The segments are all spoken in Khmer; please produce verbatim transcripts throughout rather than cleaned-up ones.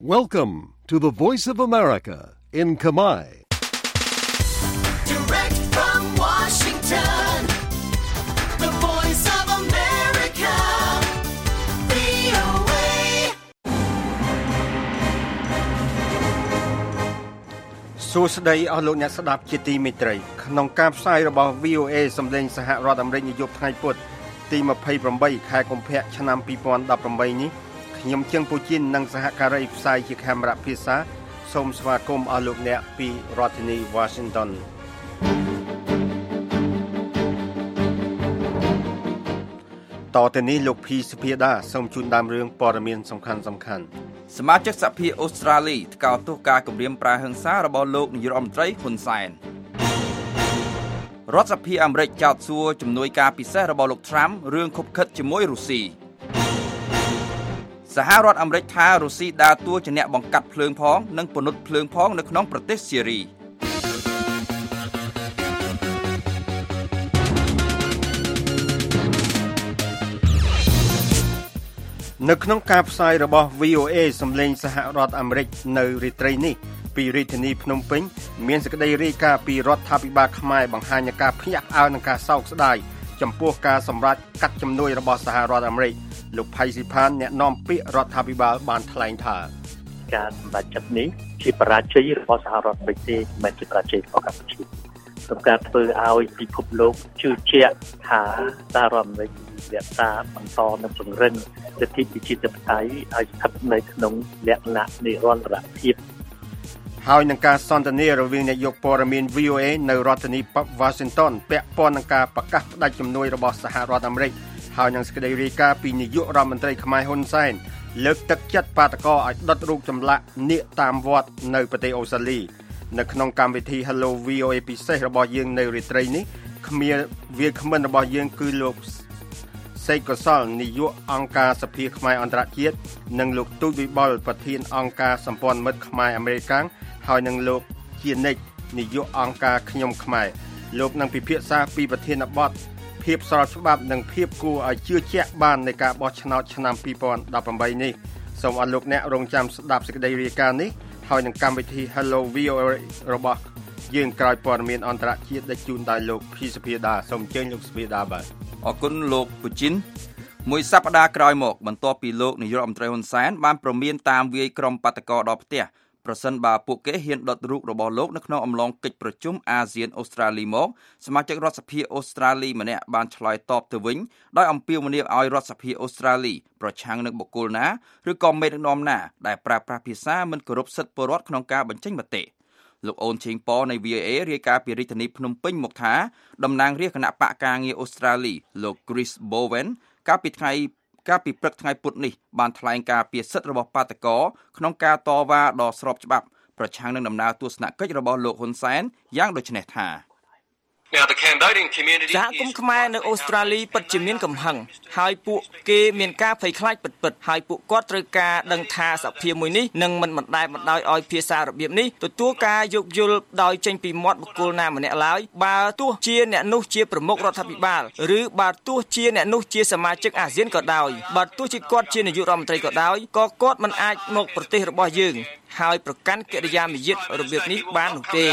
Welcome to the Voice of America in Khmer. Direct from Washington, the Voice of America, វី អូ เอសួស្តីអស់លោកអ្នកស្ដាប់ជាទីមេត្រីក្នុងការផ្សាយរបស់ វី អូ เอ សម្លេងសហរដ្ឋអាមេរិកនាយប់ថ្ងៃពុធទីยี่สิบแปดខែកុម្ភៈឆ្នាំยี่สิบสิบแปดនេះខ្ញុំជើងពូជីននិងសហការីផ្សាយជាកាមេរ៉ាភាសាសូមស្វាគមន៍អស់លោកអ្នកពីរដ្ឋធានី Washington តទៅនេះលោកភីសុភាដាសូមជូនដើមរឿងព័ត៌មានសំខាន់សំខាន់សមាជិកសភាអូស្ត្រាលីថ្កោលទោសការគំរាមប្រើហិង្សារបស់លោកនាយករដ្ឋមន្ត្រីហ៊ុនសែនរដ្ឋសភាអាមេរិកចោទសួរជំនួយការពិសេសរបស់លោកត្រាំរឿងខុបខិតជាមួយរុស្ស៊ីសហរដ្ឋអាមេរិកថារុស្ស៊ីដើរតួជាអ្នកបង្កាត់ភ្លើងផងនិងពន្លត់ភ្លើងផងនៅក្នុងប្រទេសស៊េរីនៅក្នុងការផ្សាយរបស់ វី អូ เอ សម្លេងសហរដ្ឋអាមេរិកនៅរាត្រីនេះពីរាជធានីភ្នំពេញមានសេចក្តីរាយការណ៍ពីរដ្ឋាភិបាលខ្មែរបង្ហាញនូវការភ្ញាក់ផ្អើលនិងការសោកស្ដាយចំពោះការសម្រេចកាត់ជំនួយរបស់សហរដ្ឋអាមេរិកលោកផៃស៊ីផានអ្នកនាំពាក្យរដ្ឋាភិបាលបានថ្លែងថាការសម្រេចចិត្តនេះជាបរាជ័យរបស់សហរដ្ឋអាមេរិកទេមិនជាបរាជ័យរបស់កម្ពុជាក្នុងការធ្វើឲ្យពិភពលោកជឿជាក់ថាសហរដ្ឋអាមេរិករក្សាបន្តនិងពង្រឹងសិទ្ធិប្រជាធិបតេយ្យឲ្យស្ថិតនៅក្នុងលក្ខណៈនិរន្តរភាពហើយនឹងការសន្ទនារវាងនាយកព័ត៌មាន វី អូ เอ នៅរដ្ឋធានី Washington ពាក់ព័ន្ធនឹងការប្រកាសផ្តាច់ជំនួយរបស់សហរដ្ឋអាមេរិកហើយនឹងសេចក្តីរាយការណ៍ពីនាយករដ្ឋមន្ត្រីខ្មែរហ៊ុនសែនលើកទឹកចិត្តបាតកោឲ្យដុតរូបចម្លាក់នាគតាមវត្តនៅប្រទេសអូស្ត្រាលីនៅក្នុងកម្មវិធី Hello វី អូ เอ ពិសេសរបស់យើងនៅរាត្រីនេះគ្មានវាគ្មិនរបស់យើងគឺលោកសេកកសលនាយកអង្គការសភាខ្មែរអន្តរជាតិនិងលោកទូចវិបុលប្រធានអង្គការសម្ព័ន្ធមិត្តខ្មែរអាមេរិកហើយនឹងលោកជានិច្ចនាយកអង្គការខ្ញុំខ្មែរលោកនឹងពិភាក្សាពីប្រធានបទភាពស្របច្បាប់និងភាពគួរឲ្យជឿជាក់បាននៃការបោះឆ្នោតឆ្នាំยี่สิบสิบแปดនេះសូមអរលោកអ្នករងចាំស្ដាប់សេចក្តីរាយការណ៍នេះហើយនឹងកម្មវិធី Hello វី អូ เอ របស់យើងក្រោយព័ត៌មានអន្តរជាតិដែលជូនដោយលោកភីសុភាដាសូមអញ្ជើញលោកសុភាដាបាទអរគុណលោកពូជីនមួយសប្តាហ៍ក្រោយមកបន្ទាប់ពីលោកនាយករដ្ឋមន្ត្រីហ៊ុនសែនបានប្រមានតាមវាយក្រុមបាតកោដល់ផ្ទះប្រសិនបើពួកគេហ៊ានដុតរូបរបស់លោកនៅក្នុងអំឡុងកិច្ចប្រជុំអាស៊ានអូស្ត្រាលីមកសមាជិករដ្ឋសភាអូស្ត្រាលីម្នាក់បានឆ្លើយតបទៅវិញដោយអំពាវនាវឲ្យរដ្ឋសភាអូស្ត្រាលីប្រឆាំងនឹងបុគ្គលណាឬក៏មេដឹកនាំណាដែលប្រើប្រាស់ភាសាមិនគោរពសិទ្ធិពលរដ្ឋក្នុងការបញ្ចេញមតិលោកអូនឈេងប៉នៃ វី អូ เอ រាយការណ៍ពីរាជធានីភ្នំពេញមកថាតំណាងរាស្ត្រគណៈបកការងារអូស្ត្រាលីលោក Chris Bowen កាលពីថ្ងៃកាលពីព្រឹកថ្ងៃពុធនេះបានថ្លែងការពីសិទ្ធិរបស់បាតកោក្នុងការតវ៉ាដ៏ស្របច្បាប់ប្រឆាំងនឹងដំណើរទស្សនកិច្ចរបស់លោកហ៊ុនសែនយ៉ាងដូចនេះថាសហគមន៍ខ្មែរនៅអូស្ត្រាលីពិតជាមានកំហឹងហើយពួកគេមានការភ័យខ្លាចពិតៗហើយពួកគាត់ត្រូវការដឹងថាសភាមួយនេះនឹងមិនបណ្តែតបណ្តោយឲ្យភាសារបៀបនេះទទួលការយោគយល់ដោយចេញពីមាត់បុគ្គលណាម្នាក់ឡើយបើទោះជាអ្នកនោះជាប្រមុខរដ្ឋាភិបាលឬបើទោះជាអ្នកនោះជាសមាជិកអាស៊ានក៏ដោយបើទោះជាគាត់ជានាយករដ្ឋមន្ត្រីក៏ដោយក៏គាត់មិនអាចមកប្រទេសរបស់យើងហើយប្រកាន់កិរិយាមារយាទរបៀបនេះបាននោះទេ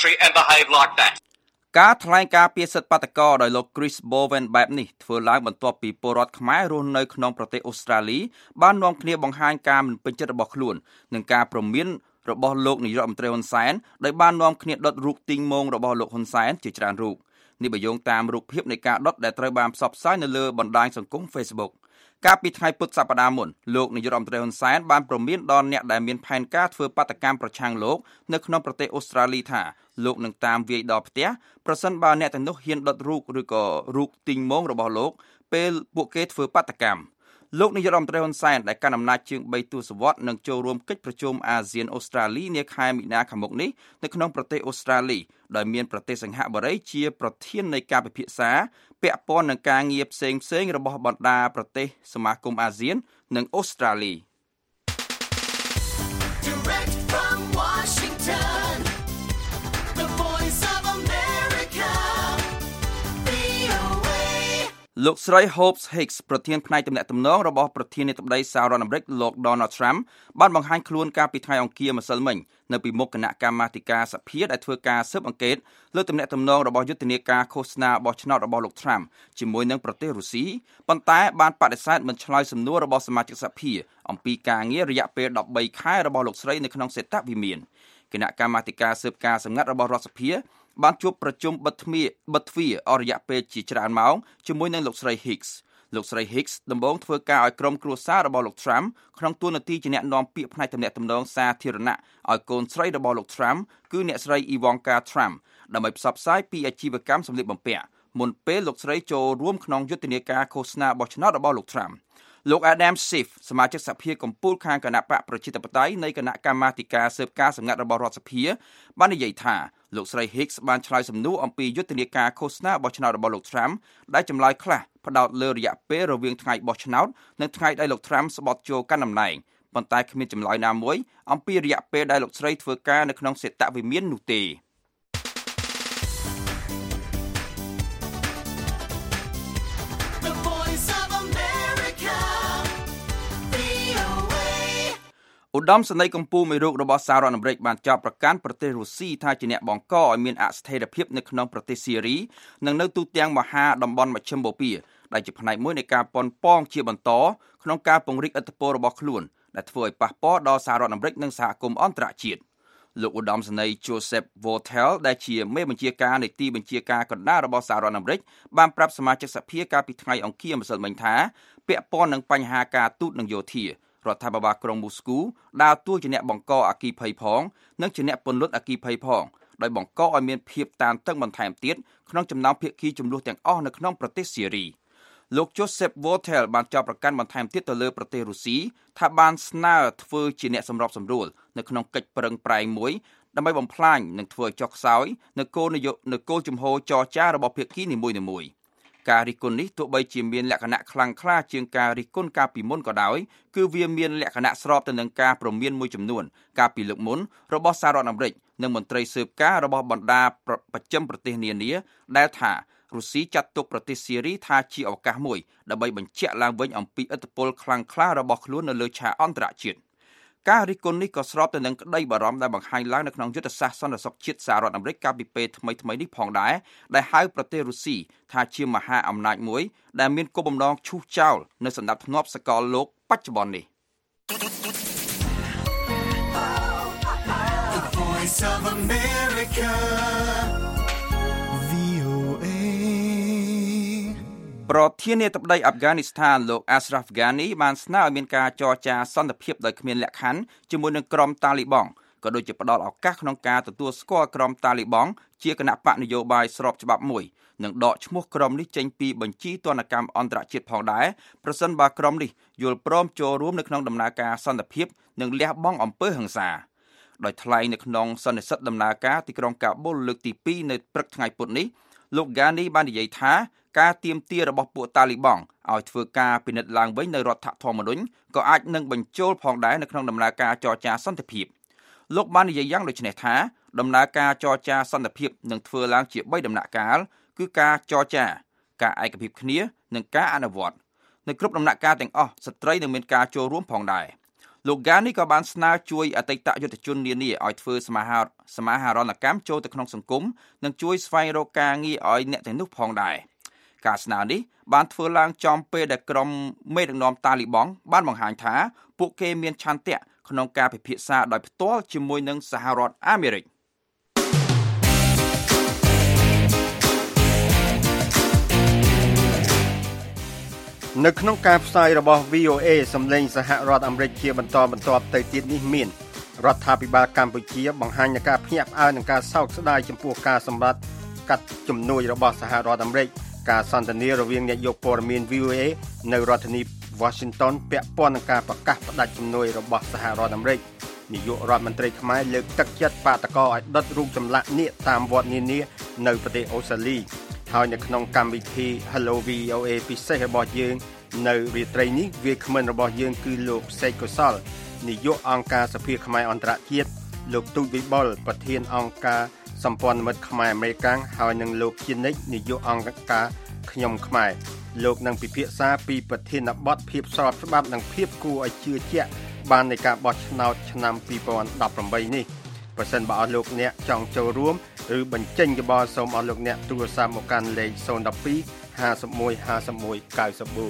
ការថ្លែងការពីសិទ្ធិបាតកោដោយលោក Chris Bowen បែបនេះធ្វើឡើងបន្ទាប់ពីពលរដ្ឋខ្មែររស់នៅក្នុងប្រទេសអូស្ត្រាលីបាននាំគ្នាបង្ហាញការមិនពេញចិត្តរបស់ខ្លួននឹងការព្រមានរបស់លោកនាយករដ្ឋមន្ត្រីហ៊ុនសែនដោយបាននាំគ្នាដុតរូបទីងម៉ងរបស់លោកហ៊ុនសែនជាច្រើនរូបនេះបើយោងតាមរូបភាពនៃការដុតដែលត្រូវបានផ្សព្វផ្សាយនៅលើបណ្ដាញសង្គម Facebook កាលពីថ្ងៃពុធសប្តាហ៍មុនលោកនាយករដ្ឋមន្ត្រីហ៊ុនសែនបានព្រមានដល់អ្នកដែលមានផែនការធ្វើបាតកម្មប្រឆាំងលោកនៅក្នុងប្រទេសអូស្ត្រាលីថាលោកនឹងតាមវាយដល់ផ្ទះប្រសិនបើអ្នកទាំងនោះហ៊ានដុតរូបឬក៏រូបទីងម៉ងរបស់លោកពេលពួកគេធ្វើបាតកម្មលោកនាយករដ្ឋមន្ត្រីហ៊ុនសែនដែលកាន់អំណាចជាងបីទសវត្សរ៍នឹងចូលរួមកិច្ចប្រជុំអាស៊ានអូស្ត្រាលីនាខែមីនាខាងមុខនេះនៅក្នុងប្រទេសអូស្ត្រាលីដោយមានប្រទេសសិង្ហបុរីជាប្រធាននៃការពិភាក្សាពាក់ព័ន្ធនឹងការងារផ្សេងផ្សេងរបស់បណ្ដាប្រទេសសមាគមអាស៊ាននិងអូស្ត្រាលី Direct from Washington, the Voice of America, វី អូ เอលោកស្រី Hope Hicks ប្រធានផ្នែកទំនាក់ទំនងរបស់ប្រធានាធិបតីសហរដ្ឋអាមេរិកលោក Donald Trump បានបង្ហាញខ្លួនកាលពីថ្ងៃអង្គារម្សិលមិញនៅពីមុខគណៈកម្មាធិការសភាដែលធ្វើការស៊ើបអង្កេតលើទំនាក់ទំនងរបស់យុទ្ធនាការឃោសនាបោះឆ្នោតរបស់លោក Trump ជាមួយនឹងប្រទេសរុស្ស៊ីប៉ុន្តែបានបដិសេធមិនឆ្លើយសំណួររបស់សមាជិកសភាអំពីការងាររយៈពេលដប់បីខែរបស់លោកស្រីនៅក្នុងសេតវិមានគណៈកម្មាធិការស៊ើបការសម្ងាត់របស់រដ្ឋសភាបានជួបប្រជុំបិទទ្វារបិទទ្វារអស់រយៈពេលជាច្រើនម៉ោងជាមួយនឹងលោកស្រី Hicks លោកស្រី Hicks ដំបូងធ្វើការឲ្យក្រុមគ្រួសាររបស់លោក Trump ក្នុងតួនាទីជាអ្នកនាំពាក្យផ្នែកទំនាក់ទំនងសាធារណៈឲ្យកូនស្រីរបស់លោក Trump គឺអ្នកស្រី Ivanka Trump ដើម្បីផ្សព្វផ្សាយពីអាជីវកម្មសម្លៀកបំពាក់មុនពេលលោកស្រីចូលរួមក្នុងយុទ្ធនាការឃោសនាបោះឆ្នោតរបស់លោក Trump លោក Adam Schiff សមាជិកសភាកំពូលខាងគណៈបកប្រជាធិបតេយ្យនៃគណៈកម្មាធិការស៊ើបការសម្ងាត់របស់រដ្ឋសភាបាននិយាយថាលោកស្រី Hicks បានឆ្លើយសំណួរអំពីយុទ្ធនាការឃោសនាបោះឆ្នោតរបស់លោក Trump ដែលចម្លើយខ្លះផ្ដោតលើរយៈពេលរវាងថ្ងៃបោះឆ្នោតនិងថ្ងៃដែលលោក Trump ស្បត់ចូលកាន់តំណែងប៉ុន្តែគ្មានចម្លើយណាមួយអំពីរយៈពេលដែលលោកស្រីធ្វើការនៅក្នុងសេតវិមាននោះទេឧត្តមសេនីយ៍កម្ពុជាមួយរូបរបស់សហរដ្ឋអាមេរិកបានចោទប្រកាន់ប្រទេសរុស្ស៊ីថាជាអ្នកបង្កឲ្យមានអស្ថិរភាពនៅក្នុងប្រទេសស៊ីរីនិងនៅទូទាំងមហាតំបន់មជ្ឈិមបូព៌ាដែលជាផ្នែកមួយនៃការប៉ុនប៉ងជាបន្តក្នុងការពង្រីកឥទ្ធិពលរបស់ខ្លួនដែលធ្វើឲ្យប៉ះពាល់ដល់សហរដ្ឋអាមេរិកនិងសហគមន៍អន្តរជាតិលោកឧត្តមសេនីយ៍ Joseph Votel ដែលជាមេបញ្ជាការនៃទីបញ្ជាការកណ្ដាលរបស់សហរដ្ឋអាមេរិកបានប្រាប់សមាជិកសភាកាលពីថ្ងៃអង្គារម្សិលមិញថាពាក់ព័ន្ធនឹងបញ្ហាការទូតនិងយោធារដ្ឋាភិបាលក្រុងមូស្គូដើរតួជាអ្នកបង្កអគ្គិភ័យផងនិងជាអ្នកពន្លត់អគ្គិភ័យផងដោយបង្កឲ្យមានភាពតានតឹងបន្ថែមទៀតក្នុងចំណោមភាគីជម្លោះទាំងអស់នៅក្នុងប្រទេសស៊ីរីលោក Joseph Votel បានចោទប្រកាន់បន្ថែមទៀតទៅលើប្រទេសរុស្ស៊ីថាបានស្នើធ្វើជាអ្នកសម្របសម្រួលនៅក្នុងកិច្ចប្រឹងប្រែងមួយដើម្បីបំផ្លាញនិងធ្វើឲ្យចុះខ្សោយនៅគោលនយោបាយនៅគោលជំហរចរចារបស់ភាគីនីមួយៗការរិះគន់នេះទោះបីជាមានលក្ខណៈខ្លាំងក្លាជាងការរិះគន់កាលពីមុនក៏ដោយគឺវាមានលក្ខណៈស្របទៅនឹងការព្រមានមួយចំនួនកាលពីលើកមុនរបស់សហរដ្ឋអាមេរិកនិងមន្ត្រីស៊ើបការរបស់បណ្ដាប្រចាំប្រទេសនានាដែលថារុស្ស៊ីចាត់ទុកប្រទេសស៊ីរីថាជាឱកាសមួយដើម្បីបញ្ជាក់ឡើងវិញអំពីឥទ្ធិពលខ្លាំងក្លារបស់ខ្លួននៅលើឆាកអន្តរជាតិការរិះគន់នេះក៏ស្របទៅនឹងក្តីបារម្ភដែលបង្ហាញឡើងនៅក្នុងយុទ្ធសាស្ត្រសន្តិសុខជាតិសហរដ្ឋអាមេរិកកាលពីពេលថ្មីៗនេះផងដែរដែលហៅប្រទេសរុស្ស៊ីថាជាមហាអំណាចមួយដែលមានគោលបំណងឈូសចោលនៅសណ្ដាប់ធ្នាប់សកលលោកបច្ចុប្បន្ននេះប្រធានាធិបតីអាហ្វហ្គានីស្ថានលោក Ashraf Ghani បានស្នើឲ្យមានការចរចាសន្តិភាពដោយគ្មានលក្ខខណ្ឌជាមួយនឹងក្រុមតាលីបង់ក៏ដូចជាផ្ដល់ឱកាសក្នុងការទទួលស្គាល់ក្រុមតាលីបង់ជាគណៈបកនយោបាយស្របច្បាប់មួយនិងដកឈ្មោះក្រុមនេះចេញពីបញ្ជីទណ្ឌកម្មអន្តរជាតិផងដែរប្រសិនបើក្រុមនេះយល់ព្រមចូលរួមនៅក្នុងដំណើរការសន្តិភាពនិងលះបង់អំពើហិង្សាដោយថ្លែងនៅក្នុងសន្និសីទដំណើរការទីក្រុងកាប៊ុលលើកទីពីរនៅព្រឹកថ្ងៃពុធនេះលោក Ghani បាននិយាយថាការទាមទាររបស់ពួកតាលីបង់ឲ្យធ្វើការពិនិត្យឡើងវិញនៅរដ្ឋធម្មនុញ្ញក៏អាចនឹងបញ្ចូលផងដែរនៅក្នុងដំណើរការចរចាសន្តិភាពលោកបាននិយាយយ៉ាងដូចនេះថាដំណើរការចរចាសន្តិភាពនឹងធ្វើឡើងជាបីដំណាក់កាលគឺការចរចាការឯកភាពគ្នានិងការអនុវត្តនៅគ្រប់ដំណាក់កាលទាំងអស់ស្ត្រីនឹងមានការចូលរួមផងដែរលោក Ghani ក៏បានស្នើជួយអតីតយុទ្ធជននានាឲ្យធ្វើសមាហរសមាហរណកម្មចូលទៅក្នុងសង្គមនិងជួយស្វែងរកការងារឲ្យអ្នកទាំងនោះផងដែរការស្នើនេះបានធ្វើឡើងចំពេលដែលក្រុមមេដឹកនាំតាលីបង់បានបង្ហាញថាពួកគេមានឆន្ទៈក្នុងការពិភាក្សាដោយផ្ទាល់ជាមួយនឹងសហរដ្ឋអាមេរិកនៅក្នុងការផ្សាយរបស់ វី អូ เอ សម្លេងសហរដ្ឋអាមេរិកជាបន្តបន្ទាប់ទៅទៀតនេះមានរដ្ឋាភិបាលកម្ពុជាបង្ហាញនូវការភ្ញាក់ផ្អើលនឹងការសោកស្ដាយចំពោះការសម្លាប់កាត់ជំនួយរបស់សហរដ្ឋអាមេរិកការសន្ទនារវាងអ្នកយកព័ត៌មាន វី អូ เอ នៅរដ្ឋធានី Washington ពាក់ព័ន្ធនឹងការប្រកាសផ្តាច់ជំនួយរបស់សហរដ្ឋអាមេរិកនាយករដ្ឋមន្ត្រីខ្មែរលើកទឹកចិត្តបាតកោឲ្យដុតរូបចម្លាក់នាគតាមវត្តនានានៅប្រទេសអូស្ត្រាលីហើយនៅក្នុងកម្មវិធី Hello វី អូ เอ ពិសេសរបស់យើងនៅរាត្រីនេះវាគ្មិនរបស់យើងគឺលោកសេកកុសលនាយកអង្គការសភាខ្មែរអន្តរជាតិលោកទូចវិបុលប្រធានអង្គការសម្ព័ន្ធមិត្តខ្មែរអាមេរិកាំងហើយនិងលោកជានិច្ចនាយកអង្គការខ្ញុំខ្មែរលោកនឹងពិភាក្សាពីប្រធានបទភាពស្របច្បាប់និងភាពគួរឲ្យជឿជាក់បាននៃការបោះឆ្នោតឆ្នាំពីរពាន់ដប់ប្រាំបីនេះប្រសិនបើអស់លោកអ្នកចង់ចូលរួមឬបញ្ចេញយោបល់សូមអស់លោកអ្នកទូរស័ព្ទមកកាន់លេខศูนย์ một hai ห้าสิบเอ็ด ห้าสิบเอ็ด เก้าสิบสี่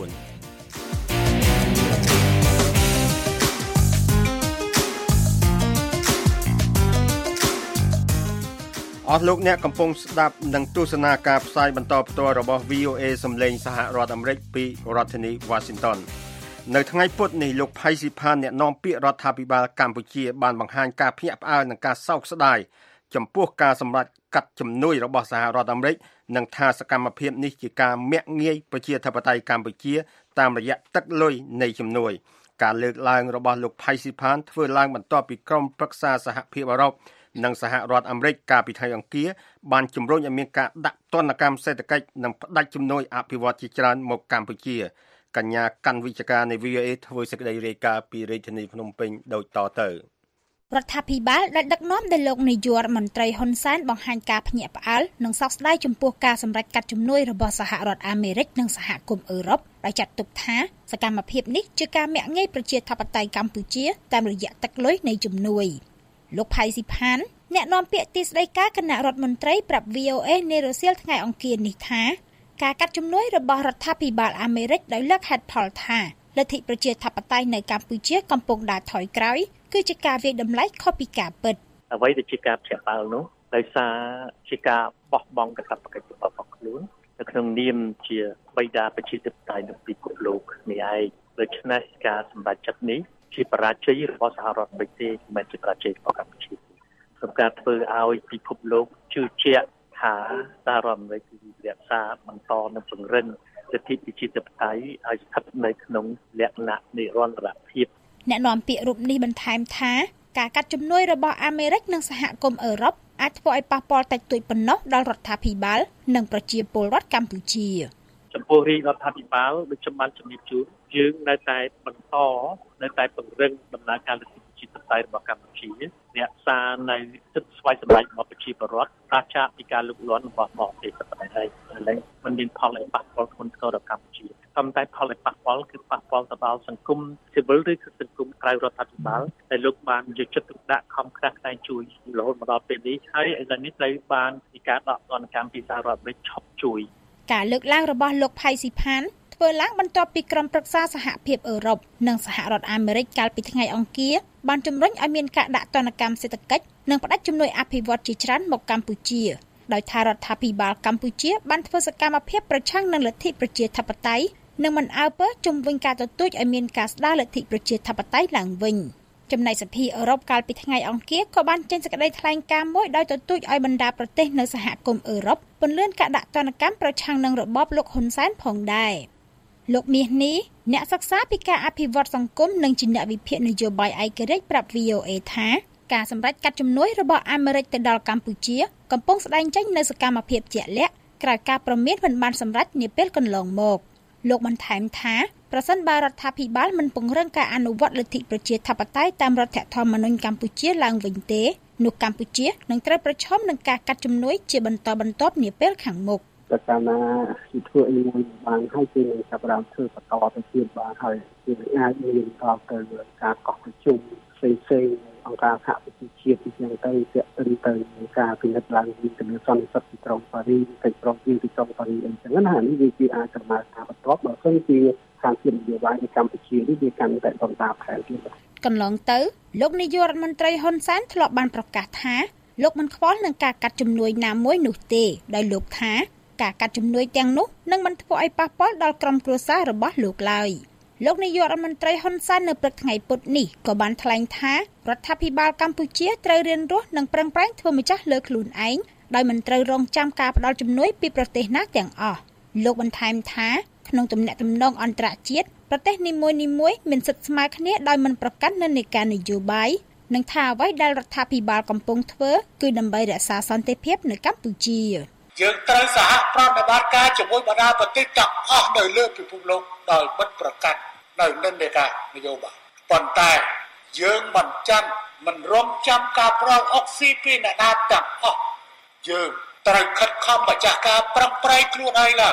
អស់លោកអ្នកកំពុងស្ដាប់និងទស្សនាការផ្សាយបន្តផ្ទាល់របស់ វី អូ เอ សំឡេងសហរដ្ឋអាមេរិកពីរដ្ឋធានី Washington នៅថ្ងៃពុធនេះលោកផៃស៊ីផានអ្នកនាំពាក្យរដ្ឋាភិបាលកម្ពុជាបានបង្ហាញការភ្ញាក់ផ្អើលនិងការសោកស្ដាយចំពោះការសម្រេចកាត់ជំនួយរបស់សហរដ្ឋអាមេរិកនិងថាសកម្មភាពនេះជាការមាក់ងាយប្រជាធិបតេយ្យកម្ពុជាតាមរយៈទឹកលុយនៃជំនួយការលើកឡើងរបស់លោកផៃស៊ីផានធ្វើឡើងបន្ទាប់ពីក្រុមប្រឹក្សាសហភាពអឺរ៉ុបនិងសហរដ្ឋអាមេរិកកាលពីថ្ងៃអង្គារបានជំរុញឲ្យមានការដាក់ទណ្ឌកម្មសេដ្ឋកិច្ចនិងផ្ដាច់ជំនួយអភិវឌ្ឍជាច្រើនមកកម្ពុជាកញ្ញាកាន់វិជ្ជការនៃ វី អូ เอ ធ្វើសេចក្តីរាយការណ៍ពីរាជធានីភ្នំពេញដូចតទៅរដ្ឋាភិបាលដែលដឹកនាំដោយលោកនាយករដ្ឋមន្ត្រីហ៊ុនសែនបង្ហាញការភ្ញាក់ផ្អើលនិងសោកស្ដាយចំពោះការសម្រេចកាត់ជំនួយរបស់សហរដ្ឋអាមេរិកនិងសហគមន៍អឺរ៉ុបដោយចាត់ទុកថាសកម្មភាពនេះជាការមាក់ងាយប្រជាធិបតេយ្យកម្ពុជាតាមរយៈទឹកលុយនៃជំនួយលោកផៃស៊ីផានអ្នកនាំពាក្យទីស្តីការគណៈរដ្ឋមន្ត្រីប្រាប់ វី អូ เอ នៅរសៀលថ្ងៃអង្គារនេះថាការកាត់ជំនួយរបស់រដ្ឋាភិបាលអាមេរិកដោយលើកហេតុផលថាលទ្ធិប្រជាធិបតេយ្យនៅកម្ពុជាកំពុងដើរថយក្រោយគឺជាការវាយតម្លៃខុសពីការពិតអ្វីដែលជាការភ្ញាក់ផ្អើលនោះដោយសារជាការបោះបង់កាតព្វកិច្ចរបស់ខ្លួននៅក្នុងនាមជាបិតាប្រជាធិបតេយ្យនៃពិភពលោកនេះឯងដូច្នេះការសម្រេចចិត្តនេះជាបរាជ័យរបស់សហរដ្ឋអាមេរិកទេមិនមែនជាបរាជ័យរបស់កម្ពុជាក្នុងការធ្វើឲ្យពិភពលោកជឿជាក់ថាសហរដ្ឋអាមេរិករក្សាបន្តនិងពង្រឹងលទ្ធិប្រជាធិបតេយ្យឲ្យស្ថិតនៅក្នុងលក្ខណៈនិរន្តរភាពអ្នកនាំពាក្យរូបនេះបន្ថែមថាការកាត់ជំនួយរបស់អាមេរិកនិងសហគមន៍អឺរ៉ុបអាចធ្វើឲ្យប៉ះពាល់តិចតួចប៉ុណ្ណោះដល់រដ្ឋាភិបាលនិងប្រជាពលរដ្ឋកម្ពុជាចំពោះរាជរដ្ឋាភិបាលដូចខ្ញុំបានជំរាបជូនយើងនៅតែបន្តនៅតែពង្រឹងដំណើរការលទ្ធិប្រជាធិបតេយ្យរបស់កម្ពុជារក្សានៅសិទ្ធិស្វ័យសម្រេចរបស់ប្រជាពលរដ្ឋប្រាសចាកពីការលុបលាន់របស់បរទេសតែប៉ុណ្ណេះហើយហើយមិនមានផលឲ្យប៉ះពាល់ធ្ងន់ធ្ងរដល់កម្ពុជាប៉ុន្តែផលឲ្យប៉ះពាល់គឺប៉ះពាល់ទៅដល់សង្គមស៊ីវិលឬគឺសង្គមក្រៅរដ្ឋាភិបាលដែលលោកបានយកចិត្តទុកដាក់ខំខ្នះខ្នែងជួយរហូតមកដល់ពេលនេះហើយឥឡូវនេះត្រូវបានពីការដកទណ្ឌកម្មពីសហរដ្ឋអាមេរិកឈប់ជួយការលើកឡើងរបស់លោកផៃស៊ីផានធ្វើឡើងបន្ទាប់ពីក្រុមប្រឹក្សាសហភាពអឺរ៉ុបនិងសហរដ្ឋអាមេរិកកាលពីថ្ងៃអង្គារបានជំរុញឲ្យមានការដាក់ទណ្ឌកម្មសេដ្ឋកិច្ចនិងផ្តាច់ជំនួយអភិវឌ្ឍជាច្រើនមកកម្ពុជាដោយថារដ្ឋាភិបាលកម្ពុជាបានធ្វើសកម្មភាពប្រឆាំងនឹងលទ្ធិប្រជាធិបតេយ្យនិងមិនអើពើជំវិញការទទូចឲ្យមានការស្ដារលទ្ធិប្រជាធិបតេយ្យឡើងវិញចំណែកសភាអឺរ៉ុបកាលពីថ្ងៃអង្គារក៏បានចេញសេចក្តីថ្លែងការណ៍មួយដោយទទូចឲ្យបណ្ដាប្រទេសនៅសហគមន៍អឺរ៉ុបពន្យាការដាក់ទណ្ឌកម្មប្រឆាំងនឹងរបបលោកហ៊ុនសែនផងដែរលោកមាសនេះអ្នកសិក្សាពីការអភិវឌ្ឍសង្គមនិងជាអ្នកវិភាគនយោបាយឯករាជ្យប្រាប់ វី អូ เอ ថាការសម្រេចកាត់ជំនួយរបស់អាមេរិកទៅដល់កម្ពុជាកំពុងស្ដែងចេញនូវសកម្មភាពជាក់លាក់ក្រោយការព្រមានមិនបានសម្រេចនាពេលកន្លងមកលោកបន្ថែមថាប្រសិនបើរដ្ឋាភិបាលមិនពង្រឹងការអនុវត្តលទ្ធិប្រជាធិបតេយ្យតាមរដ្ឋធម្មនុញ្ញកម្ពុជាឡើងវិញទេនោះកម្ពុជានឹងត្រូវប្រឈមនឹងការកាត់ជំនួយជាបន្តបន្ទាប់នាពេលខាងមុខតែកាលណាជាធ្វើអីមួយបានហើយគឺនឹងចាប់ផ្ដើមធ្វើបន្តទៅទៀតបានហើយគឺអាចមានដល់ទៅការកោះប្រជុំផ្សេងៗអង្គការសហប្រជាជាតិអញ្ចឹងទៅទាក់ទិនទៅនឹងការពិនិត្យឡើងវិញទៅលើសន្តិសុខទីក្រុងប៉ារីសកិច្ចព្រមព្រៀងទីក្រុងប៉ារីសអញ្ចឹងណានេះវាជាអាចដំណើរការបន្តបើសិនជាខាងជានយោបាយនៅកម្ពុជានេះវាកាន់តែបន្តតាមផែនទៀតកន្លងទៅលោកនាយករដ្ឋមន្ត្រីហ៊ុនសែនធ្លាប់បានប្រកាសថាលោកមិនខ្វល់នឹងការកាត់ជំនួយណាមួយនោះទេដោយលោកថាការកាត់ជំនួយទាំងនោះនឹងមិនធ្វើឲ្យប៉ះពាល់ដល់ក្រុមគ្រួសាររបស់លោកឡើយលោកនាយករដ្ឋមន្ត្រីហ៊ុនសែននៅព្រឹកថ្ងៃពុធនេះក៏បានថ្លែងថារដ្ឋាភិបាលកម្ពុជាត្រូវរៀនរស់និងប្រឹងប្រែងធ្វើម្ចាស់លើខ្លួនឯងដោយមិនត្រូវរងចាំការផ្ដល់ជំនួយពីប្រទេសណាទាំងអស់លោកបន្ថែមថាក្នុងទំនាក់ទំនងអន្តរជាតិប្រទេសនីមួយៗមានសិទ្ធិស្មើគ្នាដោយមិនប្រកាន់និន្នាការនយោបាយនិងថាអ្វីដែលរដ្ឋាភិបាលកំពុងធ្វើគឺដើម្បីរក្សាសន្តិភាពនៅកម្ពុជាយើងត្រូវសហប្រតិបត្តិការជាមួយបណ្ដាប្រទេសទាំងអស់នៅលើពិភពលោកដោយមិនប្រកាន់នៅនិន្នាការនយោបាយប៉ុន្តែយើងមិនចាំមិនរំចាំការប្រោសអុកស៊ីពីអ្នកណាទាំងអស់យើងត្រូវខិតខំម្ចាស់ការប្រឹងប្រែងខ្លួនឯងឡើង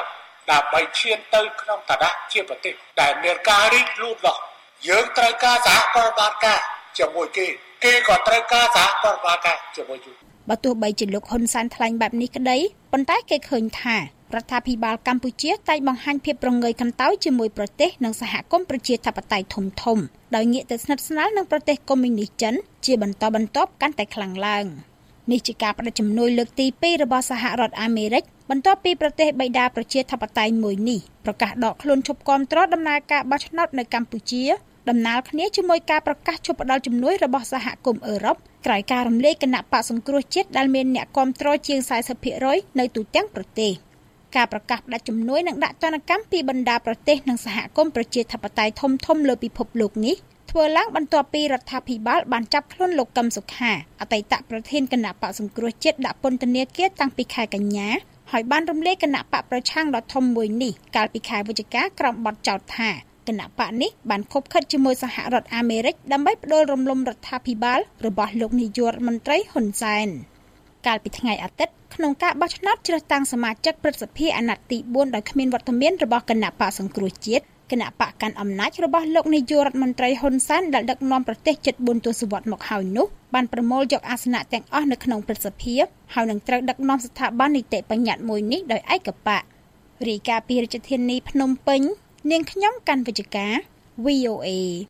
ដើម្បីឈានទៅក្នុងឋានៈជាប្រទេសដែលមានការរីកលូតលាស់យើងត្រូវការសហប្រតិបត្តិការជាមួយគេគេក៏ត្រូវការសហប្រតិបត្តិការជាមួយយើងបើទោះបីជាលោកហ៊ុនសែនថ្លែងបែបនេះក្តីប៉ុន្តែគេឃើញថារដ្ឋាភិបាលកម្ពុជាតែងបង្ហាញភាពប្រងើយកន្តើយជាមួយប្រទេសនិងសហគមន៍ប្រជាធិបតេយ្យធំធំដោយងាកទៅស្និទ្ធស្នាលនឹងប្រទេសកុម្មុយនីសចិនជាបន្តបន្ទាប់កាន់តែខ្លាំងឡើងនេះជាការបដិជំនួយលើកទីពីររបស់សហរដ្ឋអាមេរិកបន្ទាប់ពីប្រទេសបិតាប្រជាធិបតេយ្យមួយនេះប្រកាសដកខ្លួនឈប់គាំទ្រដំណើរការបោះឆ្នោតនៅកម្ពុជាដំណើរគ្នាជាមួយការប្រកាសឈប់ផ្តល់ជំនួយរបស់សហគមន៍អឺរ៉ុបក្រោយការរំលាយគណៈបកសង្គ្រោះជាតិដែលមានអ្នកគាំទ្រជាង สี่สิบភាគរយ នៅទូទាំងប្រទេសការប្រកាសផ្តល់ជំនួយនិងដាក់ទណ្ឌកម្មពីបណ្ដាប្រទេសនិងសហគមន៍ប្រជាធិបតេយ្យធំធំលើពិភពលោកនេះធ្វើឡើងបន្ទាប់ពីរដ្ឋាភិបាលបានចាប់ខ្លួនលោកកឹមសុខាអតីតប្រធានគណៈបកសង្គ្រោះជាតិដាក់ពន្ធនាគារតាំងពីខែកញ្ញាហើយបានរំលាយគណៈបកប្រឆាំងដ៏ធំមួយនេះកាលពីខែវិច្ឆិកាក្រោមបទចោទថាគណៈបកនេះបានខົບខិតជាមួយសហរដ្ឋអាមេរិកដើម្បីផ្ដួលរំលំរដ្ឋាភិបាលរបស់លោកនាយករដ្ឋមន្ត្រីហ៊ុនសែនកាលពីថ្ងៃអាទិត្យក្នុងការបោះឆ្នោតជ្រើសតាំងសមាជិកព្រឹទ្ធសភាអាណត្តិទីបួនដោយគ្មានវត្តមានរបស់គណៈបកសង្គ្រោះជាតិគណៈបកកាន់អំណាចរបស់លោកនាយករដ្ឋមន្ត្រីហ៊ុនសែនដែលដឹកនាំប្រទេសជិតបួនទសវត្សរ៍មកហើយនោះបានប្រមូលយកអាសនៈទាំងអស់នៅក្នុងព្រឹទ្ធសភាហើយនឹងត្រូវដឹកនាំស្ថាប័ននីតិបញ្ញត្តិមួយនេះដោយឯកបករាយការណ៍ពីរាជធានីភ្នំពេញនាងខ្ញុំកាន់វិជ្ជការ វី អូ เอ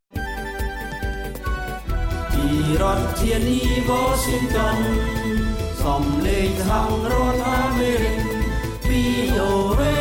ពីរដ្ឋធានី Washington សំឡេងខាងរដ្ឋអាមេរិក វី អូ เอ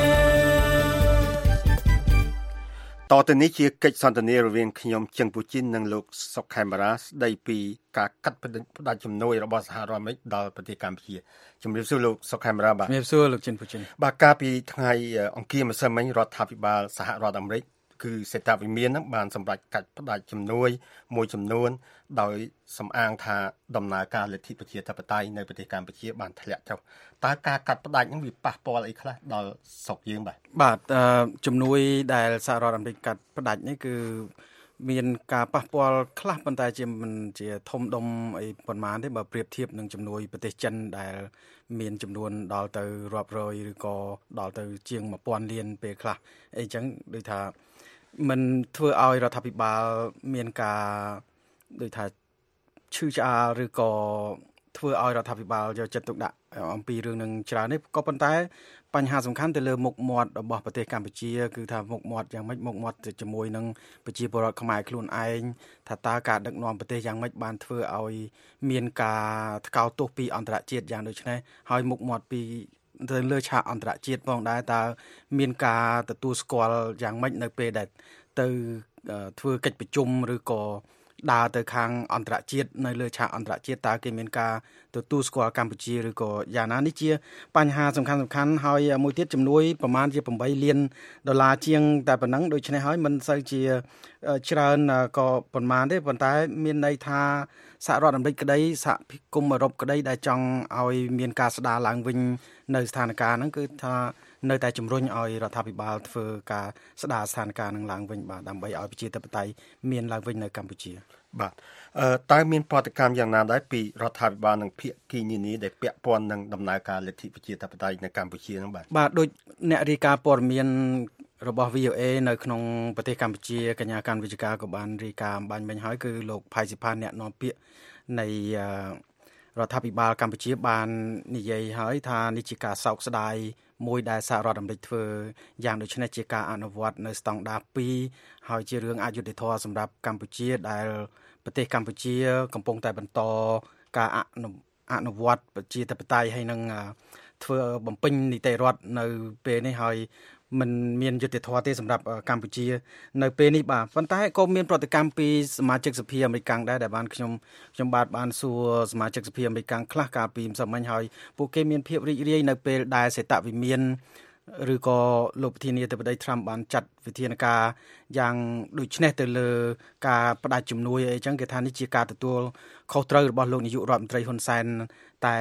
តទៅនេះជាកិច្ចសន្ទនារវាងខ្ញុំជឹងពូជីននិងលោកសុកខេមរាស្ដីពីការកាត់ផ្តាច់ជំនួយរបស់សហរដ្ឋអាមេរិកដល់ប្រទេសកម្ពុជាជំរាបសួរលោកសុកខេមរាបាទជំរាបសួរលោកជិនពូជីនបាទកាលពីថ្ងៃអង្គារម្សិលមិញរដ្ឋាភិបាលសហរដ្ឋអាមេរិកគឺសេតវិមានហ្នឹងបានសម្រេចកាត់ផ្តាច់ជំនួយមួយចំនួនដោយសំអាងថាដំណើរការលទ្ធិប្រជាធិបតេយ្យនៅប្រទេសកម្ពុជាបានធ្លាក់ចុះតើការកាត់ផ្តាច់ហ្នឹងវាប៉ះពាល់អីខ្លះដល់ស្រុកយើងបាទបាទជំនួយដែលសហរដ្ឋអាមេរិកកាត់ផ្តាច់នេះគឺមានការប៉ះពាល់ខ្លះប៉ុន្តែជាមិនជាធំដុំអីប៉ុន្មានទេបើប្រៀបធៀបនឹងជំនួយប្រទេសចិនដែលមានចំនួនដល់ទៅរាប់រយឬក៏ដល់ទៅជាងmột nghìnលានពេលខ្លះអីចឹងដូចថាมันធ្វើឲ្យរដ្ឋាភិបាលមានការដូចថាឈឺឆ្អាលឬក៏ធ្វើឲ្យរដ្ឋាភិបាលយកចិត្តទុកដាក់អំពីរឿងនឹងច្រើននេះក៏ប៉ុន្តែបញ្ហាសំខាន់ទៅលើមុខមាត់របស់ប្រទេសកម្ពុជាគឺថាមុខមាត់យ៉ាងម៉េចមុខមាត់ជាមួយនឹងប្រជាពលរដ្ឋខ្មែរខ្លួនឯងថាតើការដឹកនាំប្រទេសយ៉ាងម៉េចបានធ្វើឲ្យមានការថ្កោលទោសពីអន្តរជាតិយ៉ាងដូចនេះហើយមុខមាត់ពីទៅលើឆាកអន្តរជាតិផងដែរតើមានការទទួលស្គាល់យ៉ាងម៉េចនៅពេលដែលទៅធ្វើកិច្ចប្រជុំឬក៏ដើរទៅខាងអន្តរជាតិនៅលើឆាកអន្តរជាតិតើគេមានការទទួលស្គាល់កម្ពុជាឬក៏យ៉ាងណានេះជាបញ្ហាសំខាន់សំខាន់ហើយមួយទៀតជំនួយប្រមាណជាeightលានដុល្លារជាងតែប៉ុណ្ណឹងដូច្នេះហើយមិនសូវជាច្រើនក៏ប៉ុន្មានទេប៉ុន្តែមានន័យថាសហរដ្ឋអាមេរិកក្តីសហគមន៍អឺរ៉ុបក្តីដែលចង់ឲ្យមានការស្ដារឡើងវិញនៅស្ថានភាពហ្នឹងគឺថានៅតែជំរុញឲ្យរដ្ឋាភិបាលធ្វើការស្ដារស្ថានភាពនឹងឡើងវិញបាទដើម្បីឲ្យប្រជាធិបតេយ្យមានឡើងវិញនៅកម្ពុជាបាទអឺតើមានប្រតិកម្មយ៉ាងណាដែរពីរដ្ឋាភិបាលនិងភាគីនានាដែលពាក់ព័ន្ធនឹងដំណើរការលទ្ធិប្រជាធិបតេយ្យនៅកម្ពុជាហ្នឹងបាទបាទដូចអ្នករាយការណ៍ព័ត៌មានរបស់ វី អូ เอ នៅក្នុងប្រទេសកម្ពុជាកញ្ញាកាន់វិជ្ជការក៏បានរាយការណ៍បាញ់មិញហើយគឺលោកផៃសិផានអ្នកនាំពាក្យនៃរដ្ឋាភិបាលកម្ពុជាបាននិយាយហើយថានេះជាការសោកស្ដាយមួយដែលសហរដ្ឋអាមេរិកធ្វើយ៉ាងដូចនេះជាការអនុវត្តនៅស្តង់ដារtwoហើយជារឿងអយុត្តិធម៌សម្រាប់កម្ពុជាដែលប្រទេសកម្ពុជាកំពុងតែបន្តការអនុវត្តប្រជាធិបតេយ្យហើយនឹងធ្វើបំពេញនីតិរដ្ឋនៅពេលនេះហើយមិនមានយុត្តិធម៌ទេសម្រាប់កម្ពុជានៅពេលនេះបាទប៉ុន្តែក៏មានប្រតិកម្មពីសមាជិកសភាអាមេរិកដែរដែលបានខ្ញុំខ្ញុំបាទបានសួរសមាជិកសភាអាមេរិកខ្លះកាលពីម្សិលមិញហើយពួកគេមានភាពរីករាយនៅពេលដែលសេតវិមានឬក៏លោកប្រធានាធិបតី Trump បានចាត់វិធានការយ៉ាងដូចនេះទៅលើការផ្ដាច់ជំនួយអីចឹងគេថានេះជាការទទួលខុសត្រូវរបស់លោកនាយករដ្ឋមន្ត្រីហ៊ុនសែនតែ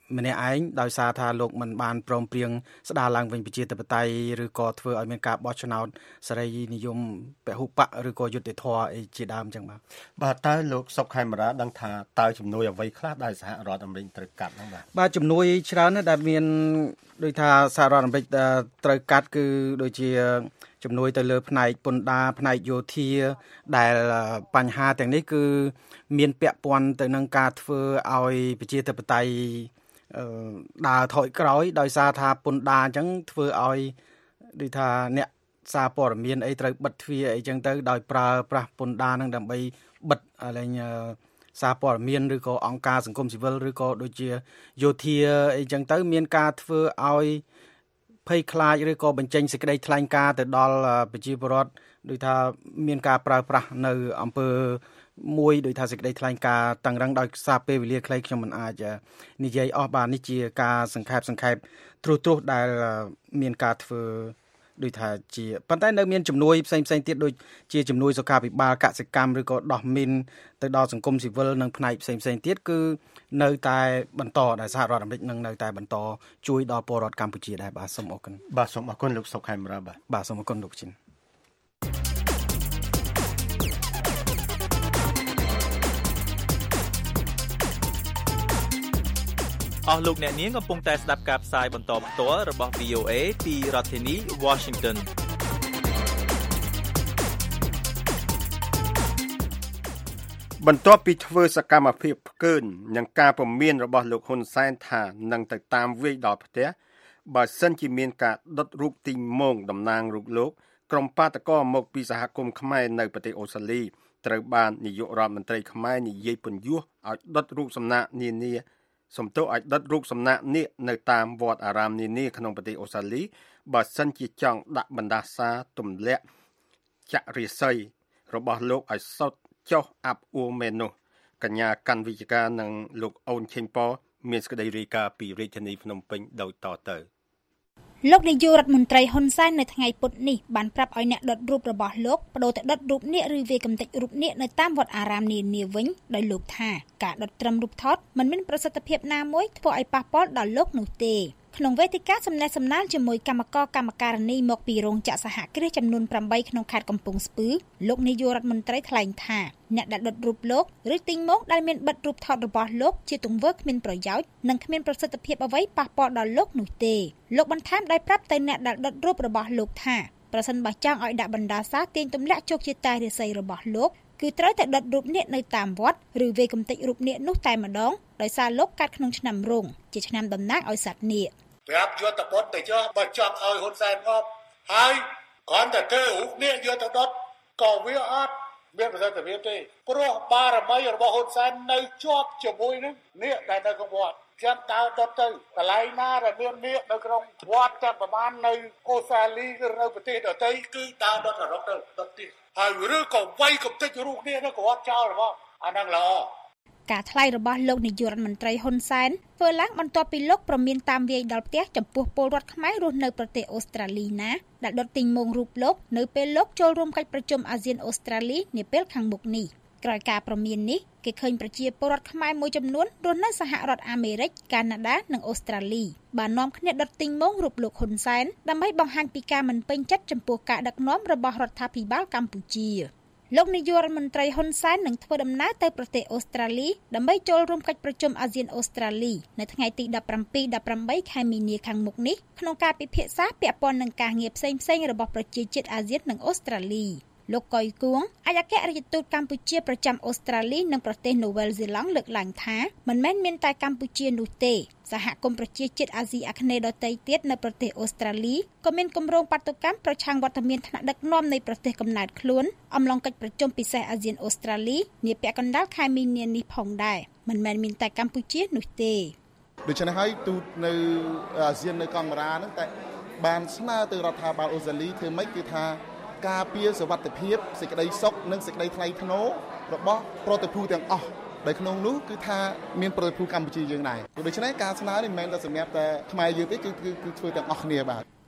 ម្នាក់ឯងដោយសារថាលោកមិនបានព្រមព្រៀងស្ដារឡើងវិញប្រជាធិបតេយ្យឬក៏ធ្វើឲ្យមានការបោះឆ្នោតសេរីនិយមពហុបកឬក៏យុត្តិធម៌អីជាដើមចឹងបាទបាទតើលោកសុកខេមរាដឹងថាតើជំនួយអ្វីខ្លះដែលសហរដ្ឋអាមេរិកត្រូវកាត់ហ្នឹងបាទបាទជំនួយច្រើនណាស់ដែលមានដូចថាសហរដ្ឋអាមេរិកត្រូវកាត់គឺដូចជាជំនួយទៅលើផ្នែកពន្ធដារផ្នែកយោធាដែលបញ្ហាទាំងនេះគឺមានពាក់ព័ន្ធទៅនឹងការធ្វើឲ្យប្រជាធិបតេយ្យដើរថយក្រោយដោយសារថាពន្ធដារអញ្ចឹងធ្វើឲ្យដូចថាអ្នកសារព័ត៌មានអីត្រូវបិទទ្វារអីចឹងទៅដោយប្រើប្រាស់ពន្ធដារនឹងដើម្បីបិទอะไรសារព័ត៌មានឬក៏អង្គការសង្គមស៊ីវិលឬក៏ដូចជាយោធាអីចឹងទៅមានការធ្វើឲ្យភ័យខ្លាចឬក៏បញ្ចេញសេចក្តីថ្លែងការណ៍ទៅដល់ប្រជាពលរដ្ឋដូចថាមានការប្រើប្រាស់នៅអំពើមួយដោយថាសេចក្តីថ្លែងការណ៍តឹងរឹងដោយសារពេលវេលាខ្លីខ្ញុំមិនអាចនិយាយអស់បាទនេះជាការសង្ខេបសង្ខេបត្រួសត្រាសដែលមានការធ្វើដូចថាជាប៉ុន្តែនៅមានជំនួយផ្សេងផ្សេងទៀតដូចជាជំនួយសុខាភិបាលកសិកម្មឬក៏ដោះមីនទៅដល់សង្គមស៊ីវិលនិងផ្នែកផ្សេងផ្សេងទៀតគឺនៅតែបន្តដែលសហរដ្ឋអាមេរិកនឹងនៅតែបន្តជួយដល់ពលរដ្ឋកម្ពុជាដែរបាទសូមអរគុណបាទសូមអរគុណលោកសុកខេមរាបាទបាទសូមអរគុណលោកជីនអស់លោកអ្នកនាងកំពុងតែស្ដាប់ការផ្សាយបន្តផ្ទាល់របស់ វី អូ អេ ពីរដ្ឋធានី Washington បន្ទាប់ពីធ្វើសកម្មភាពផ្កើននឹងការពមៀនរបស់លោកហ៊ុនសែនថានឹងទៅតាមវាយដល់ផ្ទះបើសិនជាមានការដុតរូបទីងម៉ងតំណាងរូបលោកក្រុមបាតកោមកពីសហគមន៍ខ្មែរនៅប្រទេសអូស្ត្រាលីត្រូវបាននាយករដ្ឋមន្ត្រីខ្មែរនិយាយពន្យល់ឲ្យដុតរូបសំណាកនានាសំទោសឲ្យដុតរូបសំណាកនេះនៅតាមវត្តអារាមនានាក្នុងប្រទេសអូស្ត្រាលីបើសិនជាចង់ដាក់បណ្ដាសាទម្លាក់ចរិយាស័យរបស់លោកឲ្យសុទ្ធចុះអាប់អួរមែននោះកញ្ញាកាន់វិជ្ជការនិងលោកអូនឆេងប៉មានសេចក្តីរាយការណ៍ពីរាជធានីភ្នំពេញដោយតទៅលោកនាយករដ្ឋមន្ត្រីហ៊ុនសែននៅថ្ងៃពុធនេះបានប្រាប់ឲ្យអ្នកដុតរូបរបស់លោកបដូរទៅដុតរូបនាគឬវាកំទេចរូបនាគនៅតាមវត្តអារាមនានាវិញដោយលោកថាការដុតត្រឹមរូបថតមិនមានប្រសិទ្ធភាពណាមួយធ្វើឲ្យប៉ះពាល់ដល់លោកនោះទេក្នុងវេទិកាសំណេះសំណាលជាមួយគណៈកម្មការកម្មការនីមកពីរោងចក្រសហគ្រាសចំនួនប្រាំបីក្នុងខេត្តកំពង់ស្ពឺលោកនាយករដ្ឋមន្ត្រីថ្លែងថាអ្នកដែលដុតរូបលោកឬទីងមកដែលមានបិទរូបថតរបស់លោកជាទង្វើគ្មានប្រយោជន៍និងគ្មានប្រសិទ្ធភាពអ្វីប៉ះពាល់ដល់លោកនោះទេលោកបន្ថែមដោយប្រាប់ទៅអ្នកដែលដុតរូបរបស់លោកថាប្រសិនបើចង់ឲ្យដាក់បណ្ដាសាទាញទម្លាក់ជោគជាតារាសីរបស់លោកគឺត្រូវតែដុតរូបនាគនៅតាមវត្តឬវេកំទេចរូបនាគនោះតែម្ដងដោយសារលោកកាត់ក្នុងឆ្នាំរោងជាឆ្នាំតំណាងឲ្យសត្វនាគប្រាប់យកទៅបុតទៅចុះបើចង់ឲ្យហ៊ុនសែនងប់ហើយគ្រាន់តែធ្វើរូបនាគយកទៅដុតក៏វាអត់មានប្រសិទ្ធភាពទេព្រោះបារមីរបស់ហ៊ុនសែននៅជាប់ជាមួយនឹងនាគដែលនៅក្នុងវត្តចាំតើដុតទៅកន្លែងណាដែលមាននាគនៅក្នុងវត្តតែប្រហែលនៅអូស្ត្រាលីឬនៅប្រទេសដទៃគឺតើដុតរកទៅដុតទៀតហើយឬក៏វាយកំទេចរូបនាគនៅក៏វត្តចោលរបស់អាហ្នឹងល្អការថ្លែងរបស់លោកនាយករដ្ឋមន្ត្រីហ៊ុនសែនធ្វើឡើងបន្ទាប់ពីលោកប្រមានតាមវាយដល់ផ្ទះចំពោះពលរដ្ឋខ្មែររស់នៅប្រទេសអូស្ត្រាលីណាដែលដុតទីងម៉ងរូបលោកនៅពេលលោកចូលរួមកិច្ចប្រជុំអាស៊ានអូស្ត្រាលីនាពេលខាងមុខនេះក្រោយការប្រមាននេះគេឃើញប្រជាពលរដ្ឋខ្មែរមួយចំនួនរស់នៅសហរដ្ឋអាមេរិកកាណាដានិងអូស្ត្រាលីបាននាំគ្នាដុតទីងម៉ងរូបលោកហ៊ុនសែនដើម្បីបង្ហាញពីការមិនពេញចិត្តចំពោះការដឹកនាំរបស់រដ្ឋាភិបាលកម្ពុជាលោកនាយករដ្ឋមន្ត្រីហ៊ុនសែននឹងធ្វើដំណើរទៅប្រទេសអូស្ត្រាលីដើម្បីចូលរួមកិច្ចប្រជុំអាស៊ានអូស្ត្រាលីនៅថ្ងៃទីដប់ប្រាំពីរ ដប់ប្រាំបីខែមីនាខាងមុខនេះក្នុងការពិភាក្សាពាក់ព័ន្ធនឹងការងារផ្សេងៗរបស់ប្រជាជាតិអាស៊ាននិងអូស្ត្រាលីលោកកុយគួងអគ្គរដ្ឋទូតកម្ពុជាប្រចាំអូស្ត្រាលីនិងប្រទេសនូវែលសេឡង់លើកឡើងថាមិនមែនមានតែកម្ពុជានោះទេសហគមន៍ប្រជាជាតិអាស៊ីអាគ្នេយ៍ដទៃទៀតនៅប្រទេសអូស្ត្រាលីក៏មានគម្រោងបាតុកម្មប្រឆាំងវត្តមានថ្នាក់ដឹកនាំនៃប្រទេសកំណើតខ្លួនអំឡុងកិច្ចប្រជុំពិសេសអាស៊ានអូស្ត្រាលីនាពាក់កណ្ដាលខែមីនានេះផងដែរមិនមែនមានតែកម្ពុជានោះទេដូច្នេះហើយទូតនៅអាស៊ាននៅកាមេរ៉ាហ្នឹងតែបានស្នើទៅរដ្ឋាភិបាលអូស្ត្រាលីធ្វើម៉េចគឺថាការពារសុវត្ថិភាពសេចក្តីសុខនិងសេចក្តីថ្លៃថ្នូររបស់ប្រតិភូទាំងអស់ដែលក្នុងនោះគឺថាមានប្រតិភូកម្ពុជាយើងដែរដូច្នេះការស្នើនេះមិនមែនតែសម្រាប់តែខ្មែរយើងទេគឺគឺធ្វើទាំងអស់គ្នាបាទ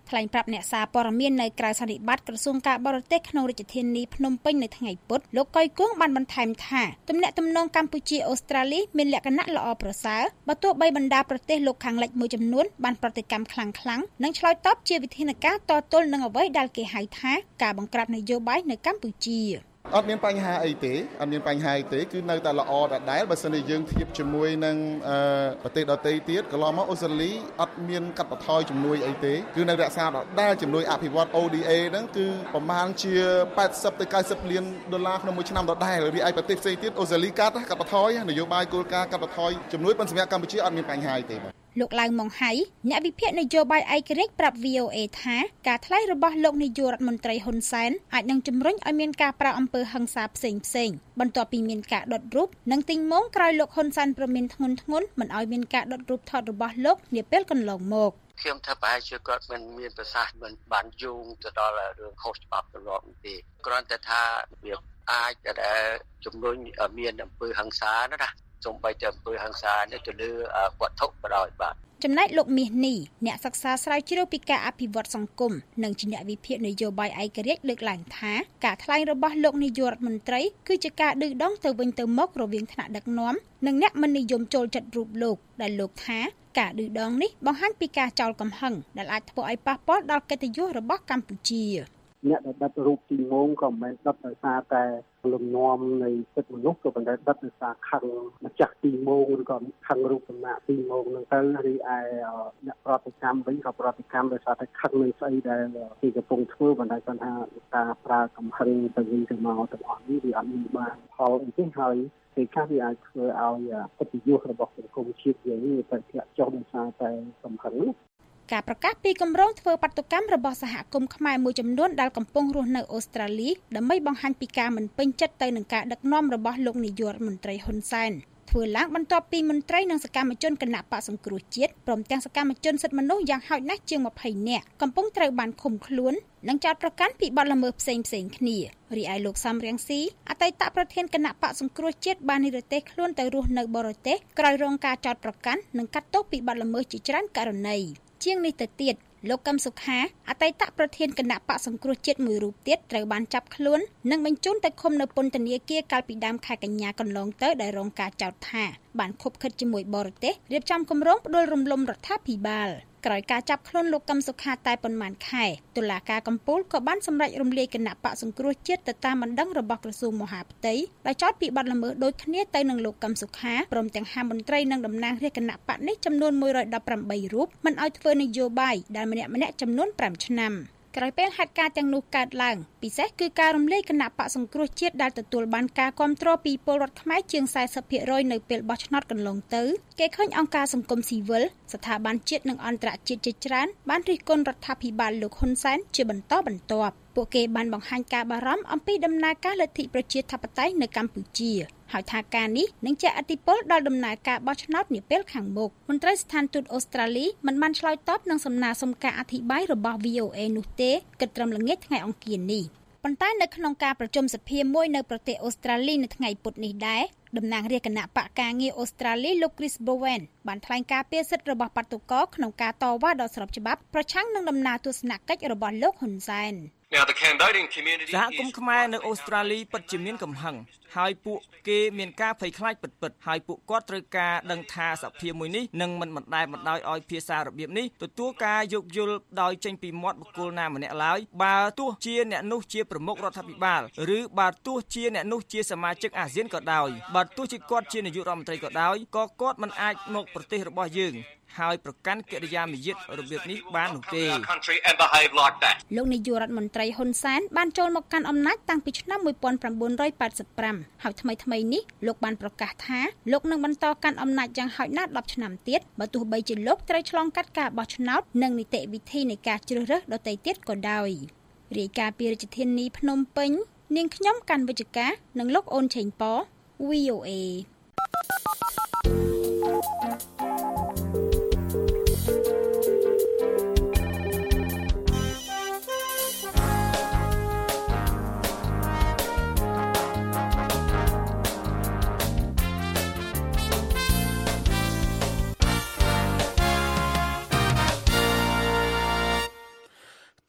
ថ្លែងប្រាប់អ្នកសារព័ត៌មាននៅក្រៅសន្និបាតក្រសួងការបរទេសក្នុងរាជធានីភ្នំពេញនៅថ្ងៃពុធលោកកុយគង់បានបន្ថែមថាទំនាក់ទំនងកម្ពុជាអូស្ត្រាលីមានលក្ខណៈល្អប្រសើរបើទោះបីបណ្ដាប្រទេសលោកខាងលិចមួយចំនួនបានប្រតិកម្មខ្លាំងៗនិងឆ្លើយតបជាវិធានការតទល់នឹងអ្វីដែលគេហៅថាការបង្ក្រាបនយោបាយនៅកម្ពុជាអត់មានបញ្ហាអីទេអត់មានបញ្ហាអីទេគឺនៅតែល្អដដែលបើសិនជាយើងធៀបជាមួយនឹងប្រទេសដទៃទៀតកន្លងមកអូស្ត្រាលីអត់មានកាត់បន្ថយជំនួយអីទេគឺនៅរក្សាដដែលជំនួយអភិវឌ្ឍ អូ ឌី អេ ហ្នឹងគឺប្រមាណជាแปดสิบទៅเก้าสิบលានដុល្លារក្នុងមួយឆ្នាំដដែលរីឯប្រទេសផ្សេងទៀតអូស្ត្រាលីកាត់កាត់បន្ថយនយោបាយគោលការណ៍កាត់បន្ថយជំនួយប៉ុន្តែសម្រាប់កម្ពុជាអត់មានបញ្ហាអីទេលោកឡៅម៉ុងហៃអ្នកវិភាគនយោបាយឯករាជ្យប្រាប់ វី អូ អេ ថាការថ្លែងរបស់លោកនាយករដ្ឋមន្ត្រីហ៊ុនសែនអាចនឹងជំរុញឲ្យមានការប្រើអំពើហិង្សាផ្សេងផ្សេងបន្ទាប់ពីមានការដុតរូបនិងទិញម៉ងក្រោយលោកហ៊ុនសែនប្រមានធ្ងន់ធ្ងរមិនឲ្យមានការដុតរូបថតរបស់លោកនាពេលកន្លងមកខ្ញុំថាប្រហែលជាគាត់មិនមានប្រសាសន៍មិនបានយោងទៅដល់រឿងខុសច្បាប់ទៅរកទេគ្រាន់តែថាវាអាចតែជំរុញឲ្យមានអំពើហិង្សាណាសូម្បីតែអំពើហិង្សានេះទៅលើវត្ថុក៏ដោយបាទចំណែកលោកមាសនេះអ្នកសិក្សាស្រាវជ្រាវពីការអភិវឌ្ឍសង្គមនិងជាអ្នកវិភាគនយោបាយឯករាជ្យលើកឡើងថាការថ្លែងរបស់លោកនាយករដ្ឋមន្ត្រីគឺជាការឌឺដងទៅវិញទៅមករវាងថ្នាក់ដឹកនាំនិងអ្នកមិននិយមចូលចិត្តរូបលោកដែលលោកថាការឌឺដងនេះបង្ហាញពីការចោលកំហឹងដែលអាចធ្វើឲ្យប៉ះពាល់ដល់កិត្តិយសរបស់កម្ពុជាអ្នកដែលដិតរូបទីម៉ងក៏មិនមែនដិតដោយសារតែលំនាំនៃសិទ្ធិមនុស្សក៏ប៉ុន្តែដិតដោយសារខឹងម្ចាស់ទីម៉ងឬក៏ខឹងរូបតំណាក់ទីម៉ងហ្នឹងទៅរីឯអ្នកប្រតិកម្មវិញក៏ប្រតិកម្មដោយសារតែខឹងនឹងស្អីដែលគេកំពុងធ្វើបណ្ដាលថាការប្រើកំហឹងទៅវិញទៅមកទាំងអស់នេះវាអត់មានបានផលអីទេហើយគេខ្លះវាអាចធ្វើឲ្យកិត្តិយសរបស់សង្គមជាតិយើងនេះទៅធ្លាក់ចុះដោយសារតែកំហឹងការប្រកាសពីគម្រោងធ្វើបាតុកម្មរបស់សហគមន៍ខ្មែរមួយចំនួនដែលកំពុងរស់នៅអូស្ត្រាលីដើម្បីបង្ហាញពីការមិនពេញចិត្តទៅនឹងការដឹកនាំរបស់លោកនាយករដ្ឋមន្ត្រីហ៊ុនសែនធ្វើឡើងបន្ទាប់ពីមន្ត្រីនិងសកម្មជនគណៈបកសង្គ្រោះជាតិព្រមទាំងសកម្មជនសិទ្ធិមនុស្សយ៉ាងហោចណាស់ជាងยี่สิบនាក់កំពុងត្រូវបានឃុំខ្លួននិងចោទប្រកាន់ពីបទល្មើសផ្សេងៗគ្នារីឯលោកសំរៀងស៊ីអតីតប្រធានគណៈបកសង្គ្រោះជាតិបាននិរទេសខ្លួនទៅរស់នៅបរទេសក្រោយរងការចោទប្រកាន់និងកាត់ទោសពីបទល្មើសជាច្រើនករណីជាងនេះទៅទៀតលោកកឹមសុខាអតីតប្រធានគណៈបកសង្គ្រោះជាតិមួយរូបទៀតត្រូវបានចាប់ខ្លួននិងបញ្ជូនទៅឃុំនៅពន្ធនាគារកាលពីដើមខែកញ្ញាកន្លងទៅដែលរងការចោទថាបានខុបខិតជាមួយបរទេសរៀបចំគម្រោងផ្ដួលរំលំរដ្ឋាភិបាលក្រោយការចាប់ខ្លួនលោកកឹមសុខាតែប៉ុន្មានខែតុលាការកំពូលក៏បានសម្រេចរំលាយគណៈបកសង្គ្រោះជាតិទៅតាមបណ្ដឹងរបស់ក្រសួងមហាផ្ទៃដោយចោទពីបទល្មើសដូចគ្នាទៅនឹងលោកកឹមសុខាព្រមទាំងហាមមន្ត្រីនិងតំណាងរាជគណៈបកនេះចំនួនមួយរយដប់ប្រាំបីរូបមិនឲ្យធ្វើនយោបាយដែលម្នាក់ម្នាក់ចំនួនប្រាំឆ្នាំក្រោយពេលហេតុការណ៍ទាំងនោះកើតឡើងពិសេសគឺការរំលាយគណៈបកសង្គ្រោះជាតិដែលទទួលបានការគាំទ្រពីពលរដ្ឋខ្មែរជាងสี่สิบភាគរយនៅពេលបោះឆ្នោតកន្លងទៅគេឃើញអង្គការសង្គមស៊ីវិលស្ថាប័នជាតិនិងអន្តរជាតិជាច្រើនបានរិះគន់រដ្ឋាភិបាលលោកហ៊ុនសែនជាបន្តបន្ទាប់ពួកគេបានបង្ហាញការបារម្ភអំពីដំណើរការលទ្ធិប្រជាធិបតេយ្យនៅកម្ពុជាហើយថាការនេះនឹងជះឥទ្ធិពលដល់ដំណើរការបោះឆ្នោតនាពេលខាងមុខមន្ត្រីស្ថានទូតអូស្ត្រាលីមិនបានឆ្លើយតបនឹងសំណើសុំការអធិប្បាយរបស់ វី អូ អេ នោះទេគិតត្រឹមល្ងាចថ្ងៃអង្គារនេះប៉ុន្តែនៅក្នុងការប្រជុំសភាមួយនៅប្រទេសអូស្ត្រាលីនៅថ្ងៃពុធនេះដែរតំណាងរាជគណៈបកការងារអូស្ត្រាលីលោក Chris Bowen បានថ្លែងការពីសិទ្ធិរបស់បាតុករក្នុងការតវ៉ាដល់ស្របច្បាប់ប្រឆាំងនឹងដំណើរទស្សនកិច្ចរបស់លោកហ៊ុនសែនសហគមន៍ខ្មែរនៅអូស្ត្រាលីពិតជាមានកំហឹងហើយពួកគេមានការភ័យខ្លាចពិតៗហើយពួកគាត់ត្រូវការដឹងថាសភាមួយនេះនឹងមិនបណ្តែតបណ្តោយឲ្យភាសារបៀបនេះទទួលការយោគយល់ដោយចេញពីមាត់បុគ្គលណាម្នាក់ឡើយបើទោះជាអ្នកនោះជាប្រមុខរដ្ឋាភិបាលឬបើទោះជាអ្នកនោះជាសមាជិកអាស៊ានក៏ដោយបើទោះជាគាត់ជានាយករដ្ឋមន្ត្រីក៏ដោយក៏គាត់មិនអាចមកប្រទេសរបស់យើងហើយប្រកាន់កិរិយាមារយាទរបៀបនេះបាននោះទេលោកនាយករដ្ឋមន្ត្រីហ៊ុនសែនបានចូលមកកាន់អំណាចតាំងពីឆ្នាំnineteen eighty-fiveហើយថ្មីថ្មីនេះលោកបានប្រកាសថាលោកនឹងបន្តកាន់អំណាចយ៉ាងហោចណាស់tenឆ្នាំទៀតបើទោះបីជាលោកត្រូវឆ្លងកាត់ការបោះឆ្នោតនិងនីតិវិធីនៃការជ្រើសរើសដទៃទៀតក៏ដោយរាយការណ៍ពីរាជធានីភ្នំពេញនាងខ្ញុំកាន់វិជ្ជការនិងលោកអូនឆេងប៉ វី អូ អេ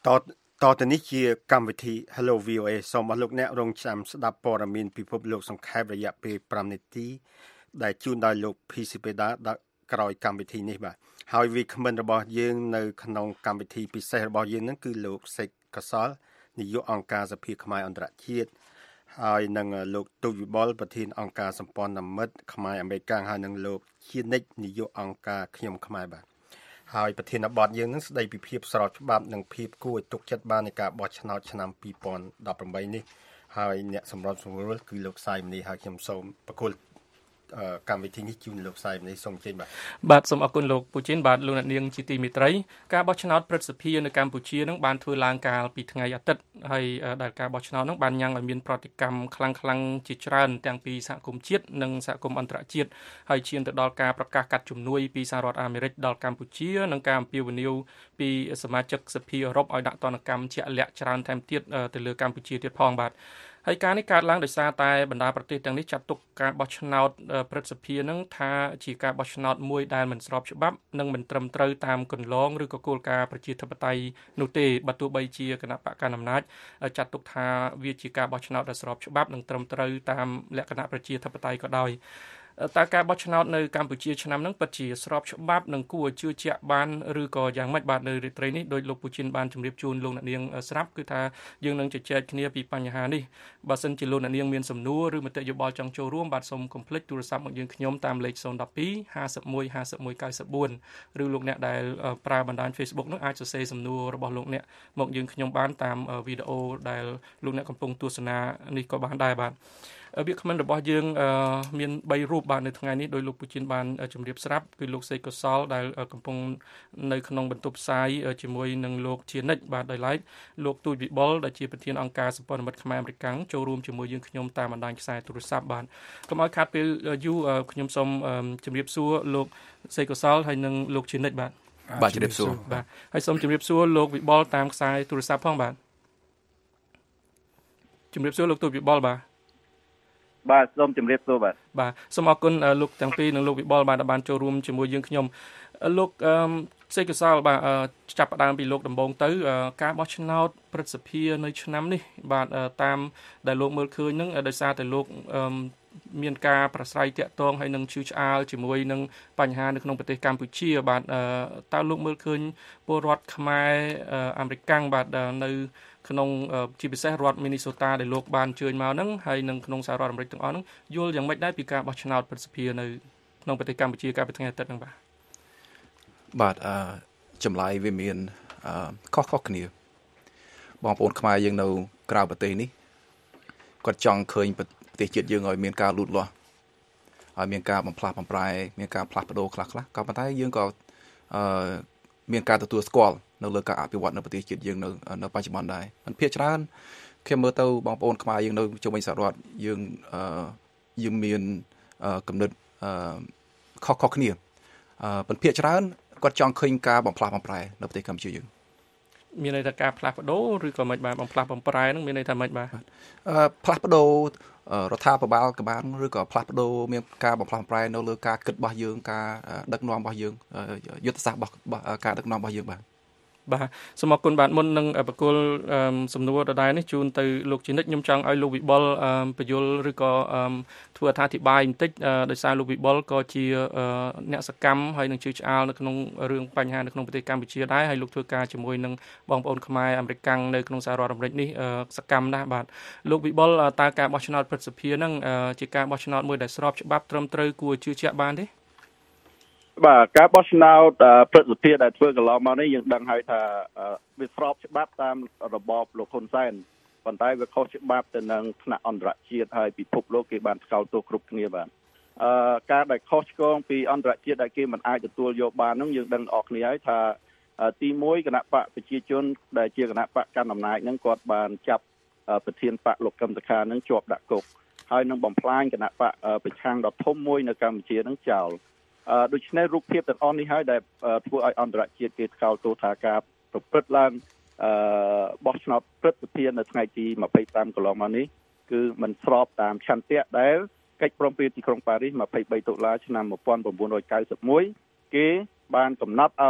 តតទៅនេះជាកម្មវិធី Hello វី អូ เอ សូមអរលោកអ្នករងចាំស្ដាប់ព័ត៌មានពិភពលោកសង្ខេបរយៈពេល5នាទីដែលជូនដោយលោក ភី ស៊ី ពេដាដល់ក្រោយកម្មវិធីនេះបាទហើយវាគ្មិនរបស់យើងនៅក្នុងកម្មវិធីពិសេសរបស់យើងហ្នឹងគឺលោកសេកកសលនាយកអង្គការសភាខ្មែរអន្តរជាតិហើយនឹងលោកទូចវិបុលប្រធានអង្គការសម្ព័ន្ធមិត្តខ្មែរអាមេរិកហើយនឹងលោកជានិច្ចនាយកអង្គការខ្ញុំខ្មែរបាទហើយប្រធានបទយើងនឹងស្ដីពីភាពស្របច្បាប់និងភាពគួរឲ្យទុកចិត្តបាននៃការបោះឆ្នោតឆ្នាំពីរពាន់ដប់ប្រាំបីនេះហើយអ្នកសម្របសម្រួលគឺលោកសាយមនីហើយខ្ញុំសូមប្រគល់កម្មវិធីនេះជូនលោកសាយមនីសូមជើញបាទបាទសូមអរគុណលោកពូជីនបាទលោកអ្នកនាងជាទីមេត្រីការបោះឆ្នោតព្រឹទ្ធសភានៅកម្ពុជានឹងបានធ្វើឡើងកាលពីថ្ងៃអាទិត្យហើយដែលការបោះឆ្នោតនឹងបានញ៉ាំងឲ្យមានប្រតិកម្មខ្លាំងខ្លាំងជាច្រើនទាំងពីសហគមន៍ជាតិនិងសហគមន៍អន្តរជាតិហើយឈានទៅដល់ការប្រកាសកាត់ជំនួយពីសហរដ្ឋអាមេរិកដល់កម្ពុជានិងការអំពាវនាវពីសមាជិកសភាអឺរ៉ុបឲ្យដាក់ទណ្ឌកម្មជាក់លាក់ច្រើនថែមទៀតទៅលើកម្ពុជាទៀតផងបាទហើយការនេះកើតឡើងដោយសារតែបណ្ដាប្រទេសទាំងនេះចាត់ទុកការបោះឆ្នោតព្រឹទ្ធសភានឹងថាជាការបោះឆ្នោតមួយដែលមិនស្របច្បាប់និងមិនត្រឹមត្រូវតាមគន្លងឬក៏គោលការណ៍ប្រជាធិបតេយ្យនោះទេបើទោះបីជាគណៈបកកណ្ដាលអំណាចចាត់ទុកថាវាជាការបោះឆ្នោតដែលស្របច្បាប់និងត្រឹមត្រូវតាមលក្ខណៈប្រជាធិបតេយ្យក៏ដោយតើការបោះឆ្នោតនៅកម្ពុជាឆ្នាំហ្នឹងពិតជាស្របច្បាប់និងគួរជឿជាក់បានឬក៏យ៉ាងម៉េចបាទនៅរាត្រីនេះដោយលោកពូជីនបានជម្រាបជូនលោកអ្នកនាងស្រាប់គឺថាយើងនឹងជជែកគ្នាពីបញ្ហានេះបើសិនជាលោកអ្នកនាងមានសំណួរឬមតិយោបល់ចង់ចូលរួមបាទសូមកុំភ្លេចទូរស័ព្ទមកយើងខ្ញុំតាមលេខศูนย์ หนึ่ง สอง ห้า หนึ่ง หนึ่ง ห้า หนึ่ง เก้า สี่ឬលោកអ្នកដែលប្រើបណ្ដាញ Facebook នោះអាចសរសេរសំណួររបស់លោកអ្នកមកយើងខ្ញុំបានតាមវីដេអូដែលលោកអ្នកកំពុងទស្សនានេះក៏បានដែរបាទវាគ្មិនរបស់យើងមានបីរូបបាទនៅថ្ងៃនេះដោយលោកពូជីនបានជម្រាបស្រាប់គឺលោកសេកកុសលដែលកំពុងនៅក្នុងបន្ទប់ផ្សាយជាមួយនឹងលោកជានិច្ចបាទដោយឡែកលោកទូចវិបុលដែលជាប្រធានអង្គការសម្ព័ន្ធមិត្តខ្មែរអាមេរិកចូលរួមជាមួយយើងខ្ញុំតាមបណ្ដាញខ្សែទូរស័ព្ទបាទកុំឲ្យខាត់ពេលយូរខ្ញុំសូមជម្រាបសួរលោកសេកកុសលហើយនិងលោកជានិច្ចបាទបាទជម្រាបសួរបាទហើយសូមជម្រាបសួរលោកវិបុលតាមខ្សែទូរស័ព្ទផងបាទជម្រាបសួរលោកទូចវិបុលបាទបាទសូមជម្រាបសួរបាទបាទសូមអរគុណលោកទាំងពីរនិងលោកវិបុលបាទដែលបានចូលរួមជាមួយយើងខ្ញុំលោកសេកកុសលបាទចាប់ផ្ដើមពីលោកដំបងទៅការបោះឆ្នោតព្រឹទ្ធសភានៅឆ្នាំនេះបាទតាមដែលលោកមើលឃើញនឹងដោយសារតែលោកមានការប្រស្រ័យតាក់ទងហើយនឹងឈឺឆ្អាលជាមួយនឹងបញ្ហានៅក្នុងប្រទេសកម្ពុជាបាទតើលោកមើលឃើញពលរដ្ឋខ្មែរអាមេរិកបាទនៅក្នុងជាពិសេសរដ្ឋមីនីសូតាដែលលោកបានអញ្ជើញមកហ្នឹងហើយនឹងក្នុងសហរដ្ឋអាមេរិកទាំងអស់ហ្នឹងយល់យ៉ាងម៉េចដែរពីការបោះឆ្នោតព្រឹទ្ធសភានៅក្នុងប្រទេសកម្ពុជាកាលពីថ្ងៃអាទិត្យហ្នឹងបាទបាទអឺចម្លើយវាមានអឺខុសៗគ្នាបងប្អូនខ្មែរយើងនៅក្រៅប្រទេសនេះគាត់ចង់ឃើញប្រទេសជាតិយើងឲ្យមានការលូតលាស់ឲ្យមានការបំផ្លាស់បំប្រែមានការផ្លាស់ប្ដូរខ្លះខ្លះក៏ប៉ុន្តែយើងក៏អឺមានការទទួលស្គាល់នៅលើការអភិវឌ្ឍនៅប្រទេសជាតិយើងនៅនៅបច្ចុប្បន្នដែរមិនភាគច្រើនខ្ញុំមើលទៅបងប្អូនខ្មែរយើងនៅជុំវិញសហរដ្ឋយើងអឺយើងមានគំនិតអឺខុសៗគ្នាអឺមិនភាគច្រើនគាត់ចង់ឃើញការបំផ្លាស់បំប្រែនៅប្រទេសកម្ពុជាយើងមានន័យថាការផ្លាស់ប្ដូរឬក៏មិនបាទបំផ្លាស់បំប្រែហ្នឹងមានន័យថាមិនបាទអឺផ្លាស់ប្ដូររដ្ឋាភិបាលក៏បានឬក៏ផ្លាស់ប្ដូរមានការបំផ្លាស់បំប្រែនៅលើការគិតរបស់យើងការដឹកនាំរបស់យើងយុទ្ធសាស្ត្ររបស់ការដឹកនាំរបស់យើងបាទបាទសូមអរគុណបាទមុននឹងបកគលសំណួរដដែលនេះជូនទៅលោកជានិច្ចខ្ញុំចង់ឲ្យលោកវិបុលបញ្យលឬក៏ធ្វើអត្ថាធិប្បាយបន្តិចដោយសារលោកវិបុលក៏ជាអ្នកសកម្មហើយនឹងជឿឆ្អាលនៅក្នុងរឿងបញ្ហានៅក្នុងប្រទេសកម្ពុជាដែរហើយលោកធ្វើការជាមួយនឹងបងប្អូនខ្មែរអាមេរិកនៅក្នុងសហរដ្ឋអាមេរិកនេះសកម្មណាស់បាទលោកវិបុលតើការបោះឆ្នោតព្រឹទ្ធសភាហ្នឹងជាការបោះឆ្នោតមួយដែលស្របច្បាប់ត្រឹមត្រូវគួរជឿជាក់បានទេបាទការបោះឆ្នោតព្រឹទ្ធសភាដែលធ្វើកន្លងមកនេះយើងដឹងហើយថាវាស្របច្បាប់តាមរបបលោកហ៊ុនសែនប៉ុន្តែវាខុសច្បាប់ទៅនឹងថ្នាក់អន្តរជាតិហើយពិភពលោកគេបានថ្កោលទោសគ្រប់គ្នាបាទអឺការដែលខុសឆ្គងពីអន្តរជាតិដែលគេមិនអាចទទួលយកបាននោះយើងដឹងអស់គ្នាហើយថាទីមួយគណៈបកប្រជាជនដែលជាគណៈបកកណ្ដាលអំណាចហ្នឹងគាត់បានចាប់ប្រធានបកលោកកឹមសុខាហ្នឹងជាប់ដាក់គុកហើយនឹងបំផ្លាញគណៈបកប្រឆាំងដ៏ធំមួយនៅកម្ពុជាហ្នឹងចោលអឺដូច្នេះរូបភាពទាំងអស់នេះហើយដែលធ្វើឲ្យអន្តរជាតិគេថ្កោលទោសថាការប្រព្រឹត្តឡើងអឺបោះឆ្នោតព្រឹទ្ធសភានៅថ្ងៃទីម្ភៃប្រាំកន្លងមកនេះគឺមិនស្របតាមឆន្ទៈដែលកិច្ចព្រមព្រៀងទីក្រុងប៉ារីសម្ភៃបីតុលាឆ្នាំmột nghìn chín trăm chín mươi mốtគេបានកំណត់ឲ្យ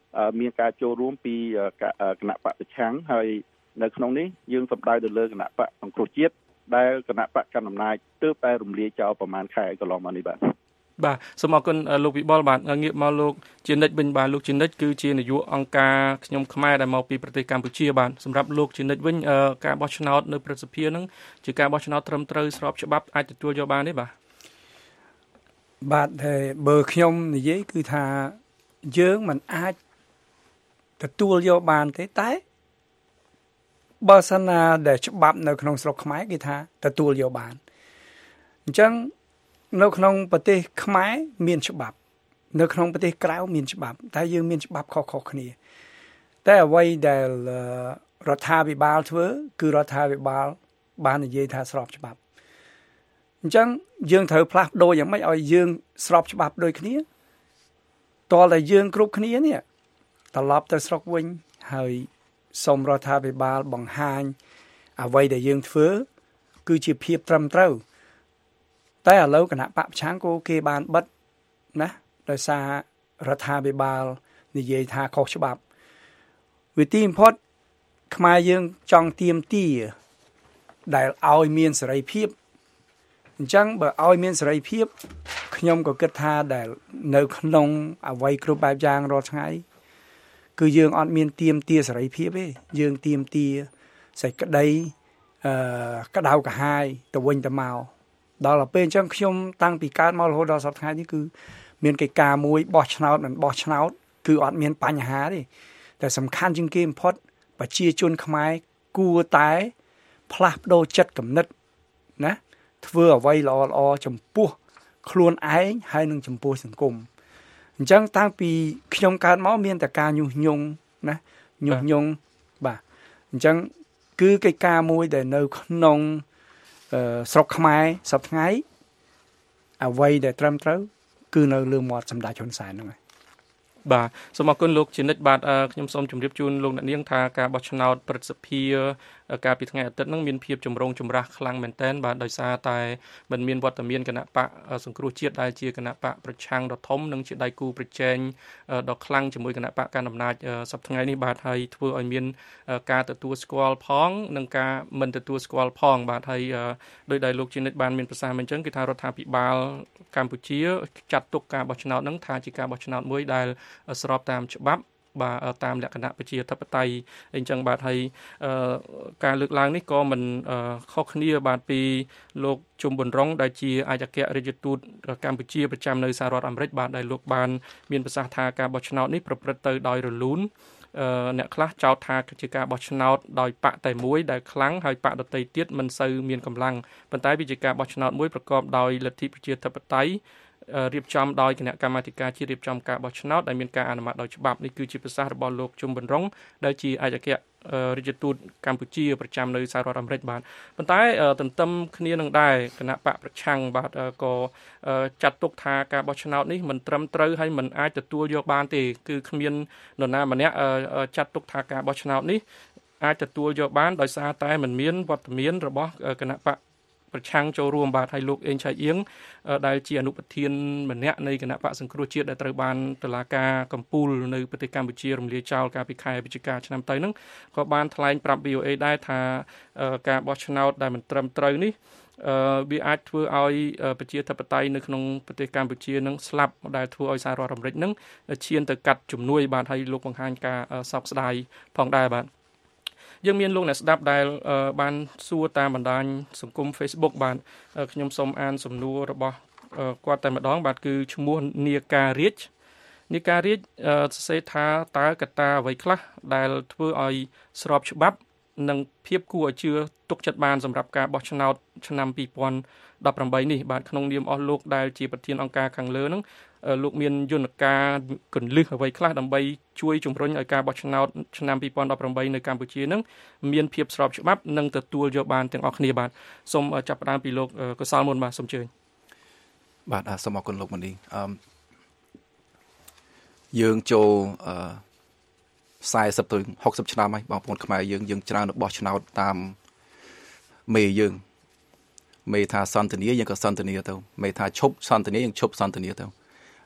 មានការចូលរួមពីគណៈបកប្រឆាំងហើយនៅក្នុងនេះយើងសម្ដៅទៅលើគណៈបកសង្គ្រោះជាតិដែលគណៈបកកណ្ដាលអំណាចទើបតែរំលាយចោលប្រហែលខែកន្លងមកនេះបាទបាទសូមអរគុណលោកវិបុលបាទងាកមកលោកជានិច្ចវិញបាទលោកជានិច្ចគឺជានាយកអង្គការខ្ញុំខ្មែរដែលមកពីប្រទេសកម្ពុជាបាទសម្រាប់លោកជានិច្ចវិញការបោះឆ្នោតនៅព្រឹទ្ធសភានឹងជាការបោះឆ្នោតត្រឹមត្រូវស្របច្បាប់អាចទទួលយកបានទេបាទបាទហើយបើខ្ញុំនិយាយគឺថាយើងមិនអាចទទួលយកបានទេតែបើសិនណាដែលច្បាប់នៅក្នុងស្រុកខ្មែរគេថាទទួលយកបានអញ្ចឹងនៅក្នុងប្រទេសខ្មែរមានច្បាប់នៅក្នុងប្រទេសក្រៅមានច្បាប់តែយើងមានច្បាប់ខុសៗគ្នាតែអ្វីដែលរដ្ឋាភិបាលធ្វើគឺរដ្ឋាភិបាលបាននិយាយថាស្របច្បាប់អញ្ចឹងយើងត្រូវផ្លាស់ប្ដូរយ៉ាងម៉េចឲ្យយើងស្របច្បាប់ដូចគ្នាតើតែយើងគ្រប់គ្នានេះត្រឡប់ទៅស្រុកវិញហើយសូមរដ្ឋាភិបាលបង្ហាញអ្វីដែលយើងធ្វើគឺជាភាពត្រឹមត្រូវតែឥឡូវគណៈបកប្រឆាំងក៏គេបានបិទណាដោយសាររដ្ឋាភិបាលនិយាយថាខុសច្បាប់វិធីបំផុតខ្មែរយើងចង់ទាមទារដែលឲ្យមានសេរីភាពអញ្ចឹងបើឲ្យមានសេរីភាពខ្ញុំក៏គិតថាដែលនៅក្នុងអ្វីគ្រប់បែបយ៉ាងរាល់ថ្ងៃគឺយើងអត់មានទាមទារសេរីភាពទេយើងទាមទារសេចក្តីអឺក្តៅក្រហាយទៅវិញទៅមកដល់ពេលអញ្ចឹងខ្ញុំតាំងពីកើតមករហូតដល់សប្តាហ៍នេះគឺមានកិច្ចការមួយបោះឆ្នោតមិនបោះឆ្នោតគឺអត់មានបញ្ហាទេតែសំខាន់ជាងគេបំផុតប្រជាជនខ្មែរគួរតែផ្លាស់ប្ដូរចិត្តគំនិតណាធ្វើអ្វីល្អល្អចំពោះខ្លួនឯងហើយនឹងចំពោះសង្គមអញ្ចឹងតាំងពីខ្ញុំកើតមកមានតែការញុះញង់ណាញុះញង់បាទអញ្ចឹងគឺកិច្ចការមួយដែលនៅក្នុងស្រុកខ្មែរសប្តាហ៍ថ្ងៃអ្វីដែលត្រឹមត្រូវគឺនៅលើមាត់សម្ដេចហ៊ុនសែនហ្នឹងហើយបាទសូមអរគុណលោកជានិច្ចបាទខ្ញុំសូមជម្រាបជូនលោកអ្នកនាងថាការបោះឆ្នោតព្រឹទ្ធសភាកាលពីថ្ងៃអាទិត្យហ្នឹងមានភាពចម្រូងចម្រាសខ្លាំងមែនទែនបាទដោយសារតែมันមានវត្តមានគណៈបកសង្គ្រោះជាតិដែលជាគណៈបកប្រឆាំងដ៏ធំនិងជាដៃគូប្រជែងដ៏ខ្លាំងជាមួយគណៈបកកណ្ដាលអំណាចសប្តាហ៍ថ្ងៃនេះបាទហើយធ្វើឲ្យមានការទទួលស្គាល់ផងនិងការមិនទទួលស្គាល់ផងបាទហើយដោយដែលលោកជានិច្ចបានមានប្រសាសន៍មកអញ្ចឹងគឺថារដ្ឋាភិបាលកម្ពុជាចាត់ទុកការបោះឆ្នោតហ្នឹងថាជាការបោះឆ្នោតមួយដែលស្របតាមច្បាប់បាទតាមលក្ខណៈប្រជាធិបតេយ្យអញ្ចឹងបាទហើយការលើកឡើងនេះក៏មិនខុសគ្នាបាទពីលោកជុំប៊ុនរ៉ុងដែលជាឯកអគ្គរដ្ឋទូតកម្ពុជាប្រចាំនៅសហរដ្ឋអាមេរិកបាទដែលលោកបានមានប្រសាសន៍ថាការបោះឆ្នោតនេះប្រព្រឹត្តទៅដោយរលូនអ្នកខ្លះចោទថាជាការបោះឆ្នោតដោយបកតែមួយដែលខ្លាំងហើយបកដទៃទៀតមិនសូវមានកម្លាំងប៉ុន្តែវាជាការបោះឆ្នោតមួយប្រកបដោយលទ្ធិប្រជាធិបតេយ្យរៀបចំដោយគណៈកម្មាធិការជាតិរៀបចំការបោះឆ្នោតដែលមានការអនុម័តដោយច្បាប់នេះគឺជាប្រសាសន៍របស់លោកជុំប៊ុនរ៉ុងដែលជាឯកអគ្គរដ្ឋទូតកម្ពុជាប្រចាំនៅសហរដ្ឋអាមេរិកបាទប៉ុន្តែទន្ទឹមគ្នានឹងដែរគណៈបកប្រឆាំងបាទក៏ចាត់ទុកថាការបោះឆ្នោតនេះមិនត្រឹមត្រូវហើយមិនអាចទទួលយកបានទេគឺគ្មាននរណាម្នាក់ចាត់ទុកថាការបោះឆ្នោតនេះអាចទទួលយកបានដោយសារតែមិនមានវត្តមានរបស់គណៈបកប្រឆាំងចូលរួមបាទហើយលោកអេងឆៃអៀងដែលជាអនុប្រធានម្នាក់នៃគណៈបកសង្គ្រោះជាតិដែលត្រូវបានតុលាការកំពូលនៅប្រទេសកម្ពុជារំលាយចោលកាលពីខែវិច្ឆិកាឆ្នាំទៅហ្នឹងក៏បានថ្លែងប្រាប់ វី អូ អេ ដែរថាការបោះឆ្នោតដែលមិនត្រឹមត្រូវនេះវាអាចធ្វើឲ្យប្រជាធិបតេយ្យនៅក្នុងប្រទេសកម្ពុជានឹងស្លាប់ដែលធ្វើឲ្យសហរដ្ឋអាមេរិកនឹងឈានទៅកាត់ជំនួយបាទហើយលោកបង្ហាញការសោកស្ដាយផងដែរបាទយើងមានលោកអ្នកស្ដាប់ដែលបានសួរតាមបណ្ដាញសង្គម Facebook បាទខ្ញុំសូមអានសំណួររបស់គាត់តែម្ដងបាទគឺឈ្មោះនីការាជនីការាជសរសេរថាតើកត្តាអ្វីខ្លះដែលធ្វើឲ្យស្របច្បាប់និងភាពគួរឲ្យជឿទុកចិត្តបានសម្រាប់ការបោះឆ្នោតឆ្នាំពីរពាន់ដប់ប្រាំបីនេះបាទក្នុងនាមអស់លោកដែលជាប្រធានអង្គការខាងលើហ្នឹងលោកមានយន្តការកន្លឹះអ្វីខ្លះដើម្បីជួយជំរុញឲ្យការបោះឆ្នោតឆ្នាំពីរពាន់ដប់ប្រាំបីនៅកម្ពុជានឹងមានភាពស្របច្បាប់និងទទួលយកបានទាំងអស់គ្នាបាទសូមចាប់ផ្ដើមពីលោកកសលមុនបាទសូមអញ្ជើញបាទសូមអរគុណលោកមនីអឺយើងចូលអឺสี่สิบទៅหกสิบឆ្នាំហើយបងប្អូនខ្មែរយើងយើងច្រើនបោះឆ្នោតតាមមេយើងមេថាសន្តានាយើងក៏សន្តានាទៅមេថាឈប់សន្តានាយើងឈប់សន្តានាទៅ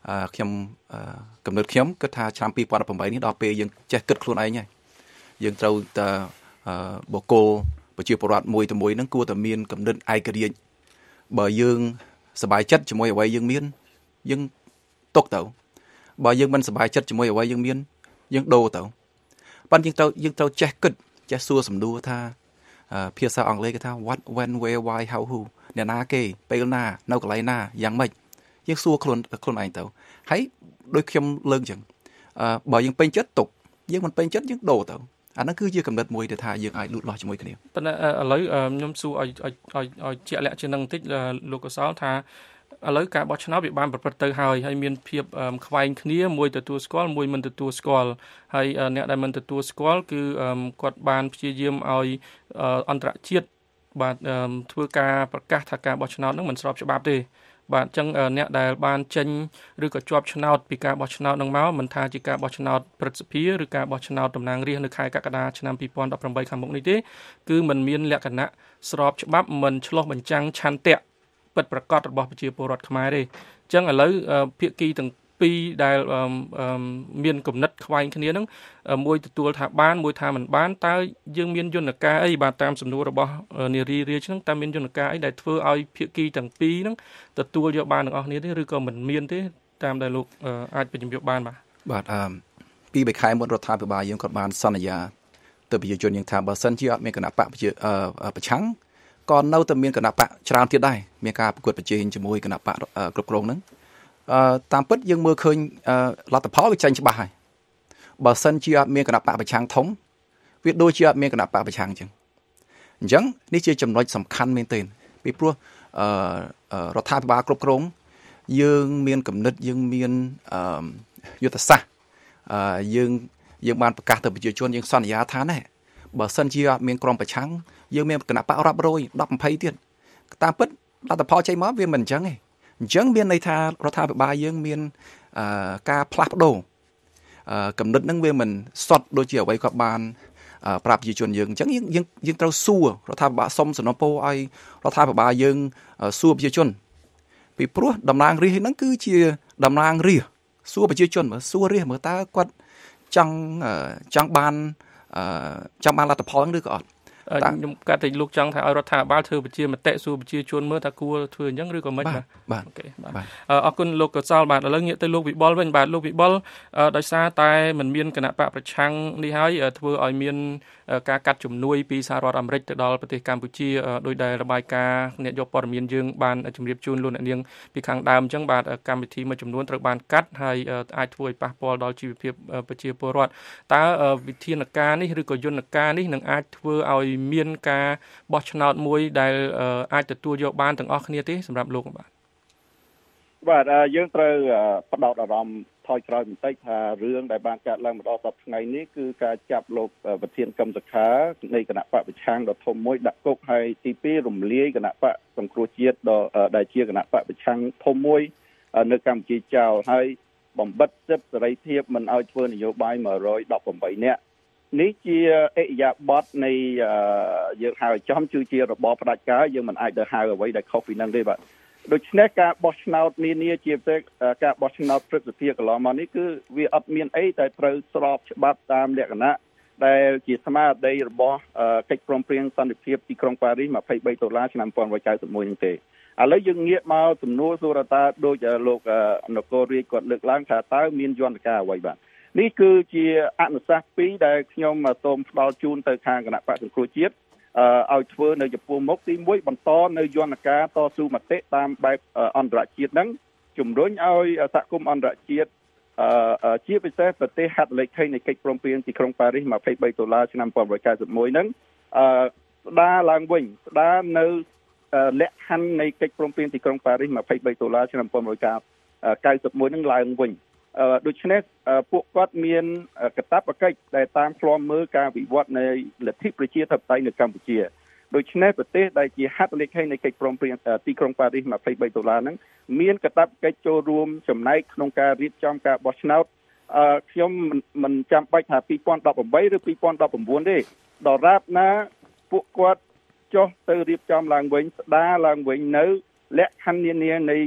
ខ្ញុំកំណត់ខ្ញុំគិតថាឆ្នាំពីរពាន់ដប់ប្រាំបីនេះដល់ពេលយើងចេះគិតខ្លួនឯងហើយយើងត្រូវតែបកគលប្រជាពលរដ្ឋមួយទៅមួយហ្នឹងគួរតែមានកំណត់ឯករាជ្យបើយើងសប្បាយចិត្តជាមួយអ្វីយើងមានយើងទុកទៅបើយើងមិនសប្បាយចិត្តជាមួយអ្វីយើងមានយើងដូរទៅប៉ុន្តែយើងត្រូវយើងត្រូវចេះគិតចេះសួរសំណួរថាភាសាអង់គ្លេសគេថា what when where why how who អ្នកណាគេពេលណានៅកន្លែងណាយ៉ាងម៉េចយើងសួរខ្លួនខ្លួនឯងទៅហើយដូចខ្ញុំលើកអញ្ចឹងបើយើងពេញចិត្តទុកយើងមិនពេញចិត្តយើងដូរទៅអាហ្នឹងគឺជាកំណត់មួយដែលថាយើងអាចលូតលាស់ជាមួយគ្នាប៉ុន្តែឥឡូវខ្ញុំសួរឲ្យឲ្យឲ្យឲ្យជាក់លាក់ជាងនឹងបន្តិចលោកកសលថាឥឡូវការបោះឆ្នោតវាបានប្រព្រឹត្តទៅហើយហើយមានភាពខ្វែងគ្នាមួយទទួលស្គាល់មួយមិនទទួលស្គាល់ហើយអ្នកដែលមិនទទួលស្គាល់គឺគាត់បានព្យាយាមឲ្យអន្តរជាតិបាទធ្វើការប្រកាសថាការបោះឆ្នោតហ្នឹងមិនស្របច្បាប់ទេបាទអញ្ចឹងអ្នកដែលបានចេញឬក៏ជាប់ឆ្នោតពីការបោះឆ្នោតនឹងមកមិនថាជាការបោះឆ្នោតព្រឹទ្ធសភាឬការបោះឆ្នោតតំណាងរាស្ត្រនៅខែកក្កដាឆ្នាំពីរពាន់ដប់ប្រាំបីខាងមុខនេះទេគឺมันមានលក្ខណៈស្របច្បាប់មិនឆ្លោះបញ្ចាំងឆន្ទៈពិតប្រាកដរបស់ប្រជាពលរដ្ឋខ្មែរទេអញ្ចឹងឥឡូវភាគីទាំងពីរដែលមានគំនិតខ្វែងគ្នាហ្នឹងមួយទទួលថាបានមួយថាមិនបានតើយើងមានយន្តការអីបាទតាមសំណួររបស់នារីរាជហ្នឹងតើមានយន្តការអីដែលធ្វើឲ្យភាគីទាំងពីរហ្នឹងទទួលយកបានទាំងអស់គ្នាទេឬក៏មិនមានទេតាមដែលលោកអាចបញ្ជាក់បានបាទបាទអឺពីរខែមុនរដ្ឋាភិបាលយើងក៏បានសន្យាទៅប្រជាជនយើងថាបើសិនជាអត់មានគណៈបកប្រជាប្រឆាំងក៏នៅតែមានគណៈបកច្រើនទៀតដែរមានការប្រកួតប្រជែងជាមួយគណៈបកគ្រប់គ្រងហ្នឹងអឺតាមពិតយើងមើលឃើញលទ្ធផលវាចាញ់ច្បាស់ហើយបើសិនជាអត់មានគណៈបកប្រឆាំងធំវាដូចជាអត់មានគណៈបកប្រឆាំងអញ្ចឹងអញ្ចឹងនេះជាចំណុចសំខាន់មែនទែនពីព្រោះអឺរដ្ឋាភិបាលគ្រប់គ្រងយើងមានគំនិតយើងមានអឺយុទ្ធសាស្ត្រអឺយើងយើងបានប្រកាសទៅប្រជាជនយើងសន្យាថាណែបើសិនជាអត់មានក្រុមប្រឆាំងយើងមានគណៈបករាប់រយដប់ยี่สิบទៀតតាមពិតលទ្ធផលចេញមកវាមិនអញ្ចឹងទេអញ្ចឹងមានន័យថារដ្ឋាភិបាលយើងមានការផ្លាស់ប្ដូរគំនិតហ្នឹងវាមិនសុទ្ធដូចជាអ្វីគាត់បានប្រាប់ប្រជាជនយើងអញ្ចឹងយើងយើងយើងត្រូវសួររដ្ឋាភិបាលសុំសំណពរឲ្យរដ្ឋាភិបាលយើងសួរប្រជាជនពីព្រោះតំណាងរាស្ត្រហ្នឹងគឺជាតំណាងរាស្ត្រសួរប្រជាជនមើលសួររាស្ត្រមើលតើគាត់ចង់ចង់បានចង់បានលទ្ធផលហ្នឹងឬក៏អត់ខ្ញុំកាត់តែលោកចង់ថាឲ្យរដ្ឋាភិបាលធ្វើប្រជាមតិសួរប្រជាជនមើលថាគួរធ្វើអញ្ចឹងឬក៏មិនបាទបាទអូខេបាទអរគុណលោកកសលបាទឥឡូវងាកទៅលោកវិបុលវិញបាទលោកវិបុលដោយសារតែมันមានគណៈបកប្រឆាំងនេះហើយធ្វើឲ្យមានការកាត់ជំនួយពីសហរដ្ឋអាមេរិកទៅដល់ប្រទេសកម្ពុជាដោយដែលរបាយការណ៍អ្នកយកព័ត៌មានយើងបានជម្រាបជូនលោកអ្នកនាងពីខាងដើមអញ្ចឹងបាទកម្មវិធីមួយចំនួនត្រូវបានកាត់ហើយអាចធ្វើឲ្យប៉ះពាល់ដល់ជីវភាពប្រជាពលរដ្ឋតើវិធានការនេះឬក៏យន្តការនេះនឹងអាចធ្វើឲ្យមានការបោះឆ្នោតមួយដែលអាចទទួលយកបានទាំងអស់គ្នាទេសម្រាប់លោកបាទបាទយើងត្រូវផ្ដោតអារម្មណ៍ថយក្រោយបន្តិចថារឿងដែលបានកើតឡើងម្ដងសប្តាហ៍ថ្ងៃនេះគឺការចាប់លោកប្រធានគណៈសខានៃគណៈបកប្រឆាំងដ៏ធំមួយដាក់គុកហើយទីពីររំលាយគណៈបកសង្គ្រោះជាតិដែលជាគណៈបកប្រឆាំងធំមួយនៅកម្ពុជាចោលហើយបំបិទសិទ្ធិសេរីភាពមិនឲ្យធ្វើនយោបាយមួយរយដប់ប្រាំបីនាក់នេះជាអិយាបថនៃយើងហៅចំគឺជារបបផ្ដាច់ការយើងមិនអាចទៅហៅអ្វីដែលខុសពីនឹងទេបាទដូច្នេះការបោះឆ្នោតនានាជាពិសេសការបោះឆ្នោតព្រឹទ្ធសភាកន្លងមកនេះគឺវាអត់មានអីតែត្រូវស្របច្បាប់តាមលក្ខណៈដែលជាស្មារតីរបស់កិច្ចព្រមព្រៀងសន្តិភាពទីក្រុងប៉ារីសยี่สิบสามដុល្លារឆ្នាំnineteen ninety-oneនេះទេឥឡូវយើងងាកមកសំណួរសួរថាដូចលោកនគររាជគាត់លើកឡើងថាតើមានយន្តការអ្វីបាទនេះគឺជាអនុសាសន៍ពីរដែលខ្ញុំសូមផ្ដល់ជូនទៅខាងគណៈបក្សសង្គ្រោះជាតិឲ្យធ្វើនៅចំពោះមុខទីមួយបន្តនៅយន្តការតស៊ូមតិតាមបែបអន្តរជាតិហ្នឹងជំរុញឲ្យសហគមន៍អន្តរជាតិជាពិសេសប្រទេសហត្ថលេខីនៃកិច្ចព្រមព្រៀងទីក្រុងប៉ារីសยี่สิบสามដុល្លារឆ្នាំnineteen ninety-oneហ្នឹងស្ដារឡើងវិញស្ដារនៅលក្ខខណ្ឌនៃកិច្ចព្រមព្រៀងទីក្រុងប៉ារីសยี่สิบสามដុល្លារឆ្នាំnineteen ninety-oneហ្នឹងឡើងវិញដូច្នេះពួកគាត់មានកាតព្វកិច្ចដែលតាមឃ្លាំមើលការវិវត្តនៃលទ្ធិប្រជាធិបតេយ្យនៅកម្ពុជាដូច្នេះប្រទេសដែលជាហត្ថលេខីនៃកិច្ចព្រមព្រៀងទីក្រុងប៉ារីសยี่สิบสามដុល្លារហ្នឹងមានកាតព្វកិច្ចចូលរួមចំណែកក្នុងការរៀបចំការបោះឆ្នោតខ្ញុំមិនចាំបាច់ថាยี่สิบสิบแปดឬยี่สิบสิบเก้าទេដរាបណាពួកគាត់ចុះទៅរៀបចំឡើងវិញស្ដារឡើងវិញនៅលក្ខខណ្ឌនានានៃក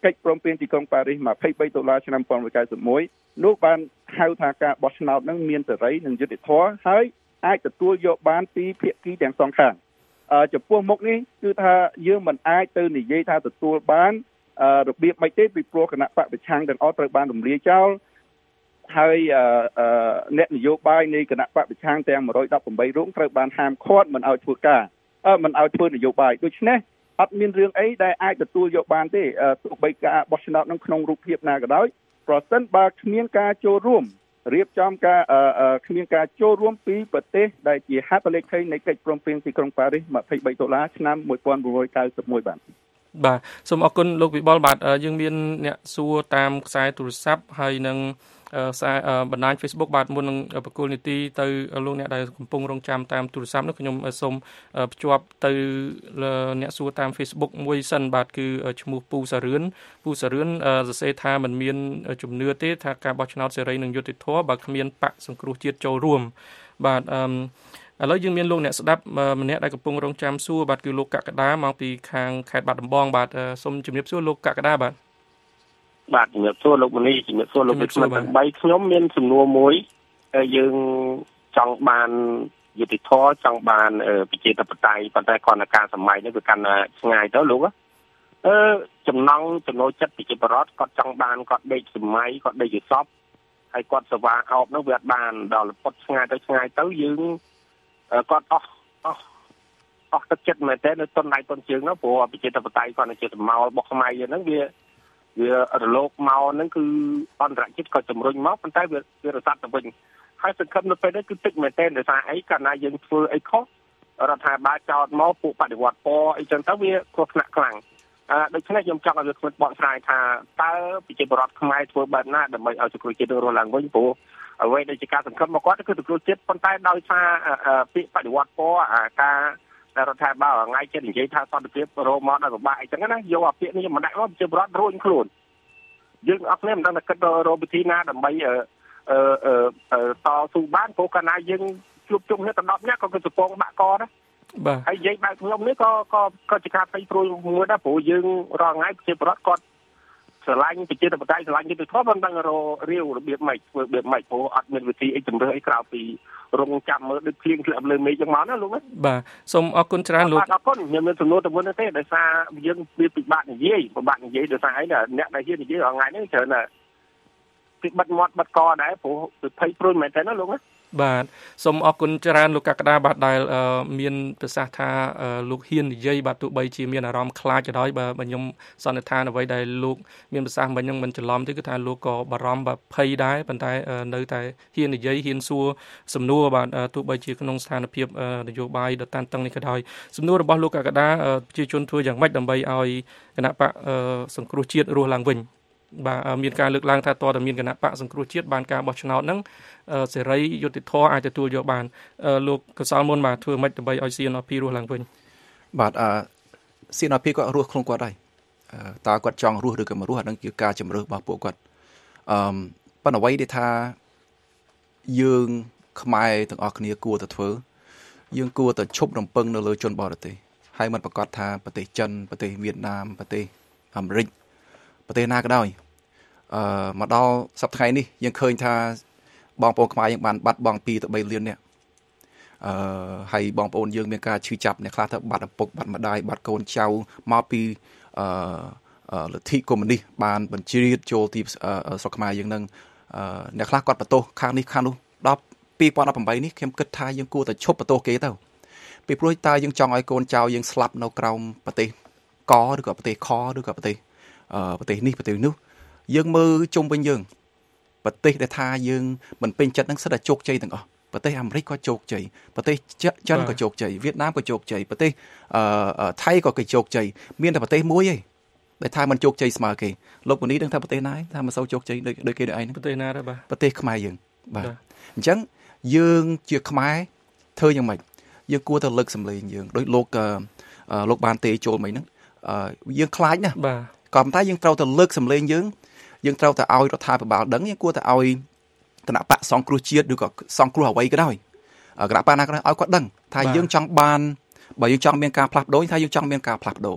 កិច្ចព្រមព្រៀងទីក្រុងប៉ារីសยี่สิบสามដុល្លារឆ្នាំnineteen ninety-oneនោះបានហៅថាការបោះឆ្នោតនឹងមានសេរីនិងយុត្តិធម៌ហើយអាចទទួលយកបានពីភាគីទាំងសងខាងអឺចំពោះមុខនេះគឺថាយើងមិនអាចទៅនិយាយថាទទួលបានរបៀបមិនទេពីព្រោះគណៈបកប្រឆាំងទាំងអស់ត្រូវបានរំលាយចោលហើយអ្នកនយោបាយនៃគណៈបកប្រឆាំងទាំងone hundred eighteenរូបត្រូវបានហាមឃាត់មិនឲ្យធ្វើការអឺមិនឲ្យធ្វើនយោបាយដូច្នេះអត់មានរឿងអីដែលអាចទទួលយកបានទេទោះបីការបោះឆ្នោតនឹងក្នុងរូបភាពណាក៏ដោយប្រសិនបើគ្មានការចូលរួមរៀបចំការគ្មានការចូលរួមពីប្រទេសដែលជាហត្ថលេខីនៃកិច្ចព្រមព្រៀងទីក្រុងប៉ារីសยี่สิบสามដុល្លារឆ្នាំnineteen ninety-oneបាទបាទសូមអរគុណលោកវិបុលបាទយើងមានអ្នកសួរតាមខ្សែទូរស័ព្ទហើយនឹងខ្សែបណ្ដាញ Facebook បាទមុននឹងបកគោលនីតិទៅលោកអ្នកដែលកំពុងរងចាំតាមទូរស័ព្ទនោះខ្ញុំសូមភ្ជាប់ទៅអ្នកសួរតាម Facebook មួយសិនបាទគឺឈ្មោះពូសារឿនពូសារឿនសរសេរថាมันមានជំនឿទេថាការបោះឆ្នោតសេរីនិងយុត្តិធម៌បើគ្មានបកសង្គ្រោះជាតិចូលរួមបាទអឺឥឡូវយើងមានលោកអ្នកស្ដាប់ម្នាក់ដែលកំពុងរងចាំសួរបាទគឺលោកកក្កដាមកពីខាងខេត្តបាត់ដំបងបាទសូមជម្រាបសួរលោកកក្កដាបាទបាទជំរាបសួរលោកមនីជំរាបសួរលោកវិទ្យាទាំងបីខ្ញុំមានសំណួរមួយយើងចង់បានយុត្តិធម៌ចង់បានប្រជាធិបតេយ្យប៉ុន្តែគ្រាន់តែការសម័យនេះវាកាន់តែឆ្ងាយទៅលោកអឺចំណងចំណូលចិត្តប្រជាពលរដ្ឋគាត់ចង់បានគាត់ដេកសម័យគាត់ដេកយសពហើយគាត់សេវាអោបនោះវាអត់បានដល់ពុតឆ្ងាយទៅឆ្ងាយទៅយើងគាត់អស់អស់អស់ទឹកចិត្តមែនតើនៅទុនដៃទុនជើងនោះព្រោះប្រជាធិបតេយ្យគាត់នៅជាសមោលរបស់ខ្មែរយើងហ្នឹងវាវារលកមកហ្នឹងគឺអន្តរជាតិក៏ជំរុញមកប៉ុន្តែវាវារសាត់ទៅវិញហើយសង្ឃឹមនៅពេលនេះគឺតិចមែនតើដោយសារអីកាលណាយើងធ្វើអីខុសរដ្ឋាភិបាលចោទមកពួកបដិវត្តពណ៌អីចឹងទៅវាគ្រោះថ្នាក់ខ្លាំងអឺដូច្នេះខ្ញុំចង់ឲ្យវាគ្មានបកស្រាយថាតើប្រជាពលរដ្ឋខ្មែរធ្វើបែបណាដើម្បីឲ្យសង្គ្រោះជាតិរស់ឡើងវិញព្រោះអ្វីដែលជាការសង្ឃឹមមកគាត់គឺសង្គ្រោះជាតិប៉ុន្តែដោយសារពាក្យបដិវត្តពណ៌អាការរដ្ឋាភិបាលថ្ងៃចិត្តនិយាយថាសន្តិភាពរោមកដល់ពិបាកអីចឹងណាយកអាពាក្យនេះមកដាក់មកប្រជាពលរដ្ឋរួញខ្លួនយើងអត់គ្នាមិនដឹងថាគិតរកវិធីណាដើម្បីអឺអឺតស៊ូបានព្រោះកាលណាយើងជួបជុំគ្នាដណ្ដប់អ្នកក៏គឺសពងបាក់កណាបាទហើយនិយាយបែបខ្ញុំនេះក៏ក៏ក៏ជាការភ័យព្រួយមួយដែរព្រោះយើងរាល់ថ្ងៃប្រជាពលរដ្ឋគាត់ស្រឡាញ់ប្រជាធិបតេយ្យស្រឡាញ់យុត្តិធម៌មិនដឹងររាវរបៀបម៉េចធ្វើរបៀបម៉េចព្រោះអត់មានវិធីអីជំរឿអីក្រៅពីរងចាំមើលដូចភ្លៀងធ្លាក់លើមេឃចឹងមកណាលោកណាបាទសូមអរគុណច្រើនលោកបាទអរគុណខ្ញុំមានសំណួរទៅមុនទេដោយសារយើងវាពិបាកនិយាយពិបាកនិយាយដោយសារអីណាអ្នកដែលហ៊ាននិយាយរាល់ថ្ងៃនេះច្រើនណាពីបិទមាត់បិទកដែរព្រោះវាភ័យព្រួយមែនតើណាលោកណាបាទសូមអរគុណច្រើនលោកកក្កដាបាទដែលមានប្រសាសន៍ថាលោកហ៊ាននិយាយបាទទោះបីជាមានអារម្មណ៍ខ្លាចក៏ដោយបើខ្ញុំសន្និដ្ឋានអ្វីដែលលោកមានប្រសាសន៍មិញហ្នឹងមិនច្រឡំទេគឺថាលោកក៏បារម្ភបាទភ័យដែរប៉ុន្តែនៅតែហ៊ាននិយាយហ៊ានសួរសំណួរបាទទោះបីជាក្នុងស្ថានភាពនយោបាយដ៏តានតឹងនេះក៏ដោយសំណួររបស់លោកកក្កដាប្រជាជនធ្វើយ៉ាងម៉េចដើម្បីឲ្យគណៈបកសង្គ្រោះជាតិរស់ឡើងវិញបាទមានការលើកឡើងថាតើតើមានគណៈបកសង្គ្រោះជាតិបានការបោះឆ្នោតហ្នឹងសេរីយុត្តិធម៌អាចទទួលយកបានលោកកសលមុនបាទធ្វើម៉េចដើម្បីឲ្យ ซี เอ็น พี រស់ឡើងវិញបាទអឺ ซี เอ็น พี គាត់រស់ក្នុងគាត់ហើយតើគាត់ចង់រស់ឬក៏មិនរស់អានឹងជាការជំរឿរបស់ពួកគាត់អឺប៉ុន្តែអ្វីដែលថាយើងខ្មែរទាំងអស់គ្នាគួរតែធ្វើយើងគួរតែឈប់រំពឹងនៅលើជនបរទេសហើយមិនប្រកាសថាប្រទេសចិនប្រទេសវៀតណាមប្រទេសអាមេរិកប្រទេសណាក៏ដោយអឺមកដល់សប្តាហ៍ថ្ងៃនេះយើងឃើញថាបងប្អូនខ្មែរយើងបានបាត់បង់two to threeលាននាក់អឺហើយបងប្អូនយើងមានការឈឺចាប់អ្នកខ្លះទៅបាត់ឪពុកបាត់ម្ដាយបាត់កូនចៅមកពីអឺលទ្ធិកុម្មុយនីសបានបញ្ជ្រាបចូលទីស្រុកខ្មែរយើងនឹងអ្នកខ្លះគាត់បន្ទោសខាងនេះខាងនោះដល់two thousand eighteenនេះខ្ញុំគិតថាយើងគួរតែឈប់បន្ទោសគេទៅពីព្រោះតើយើងចង់ឲ្យកូនចៅយើងស្លាប់នៅក្រោមប្រទេសកឬក៏ប្រទេសខឬក៏ប្រទេសអឺប្រទេសនេះប្រទេសនោះយើងមើលជុំវិញយើងប្រទេសដែលថាយើងមិនពេញចិត្តនឹងសិតតែជោគជ័យទាំងអស់ប្រទេសអាមេរិកក៏ជោគជ័យប្រទេសចិនក៏ជោគជ័យវៀតណាមក៏ជោគជ័យប្រទេសអឺថៃក៏គេជោគជ័យមានតែប្រទេសមួយឯងដែលថាមិនជោគជ័យស្មើគេលោកពូនីដឹងថាប្រទេសណាថាមិនសូវជោគជ័យដូចដូចគេដូចឯងប្រទេសណាដែរបាទប្រទេសខ្មែរយើងបាទអញ្ចឹងយើងជាខ្មែរធ្វើយ៉ាងម៉េចយើងគួរតែលើកសម្លេងយើងដោយលោកលោកបានទេចូលមិញហ្នឹងយើងខ្លាចណាស់បាទក៏ប៉ុន្តែយើងត្រូវតែលើកសម្លេងយើងយើងត្រូវតែឲ្យរដ្ឋាភិបាលដឹងយើងគួរតែឲ្យគណៈបកសង្គ្រោះជាតិឬក៏សង្គ្រោះអ្វីក៏ដោយគណៈបកណាក៏ដោយឲ្យគាត់ដឹងថាយើងចង់បានបើយើងចង់មានការផ្លាស់ប្ដូរថាយើងចង់មានការផ្លាស់ប្ដូរ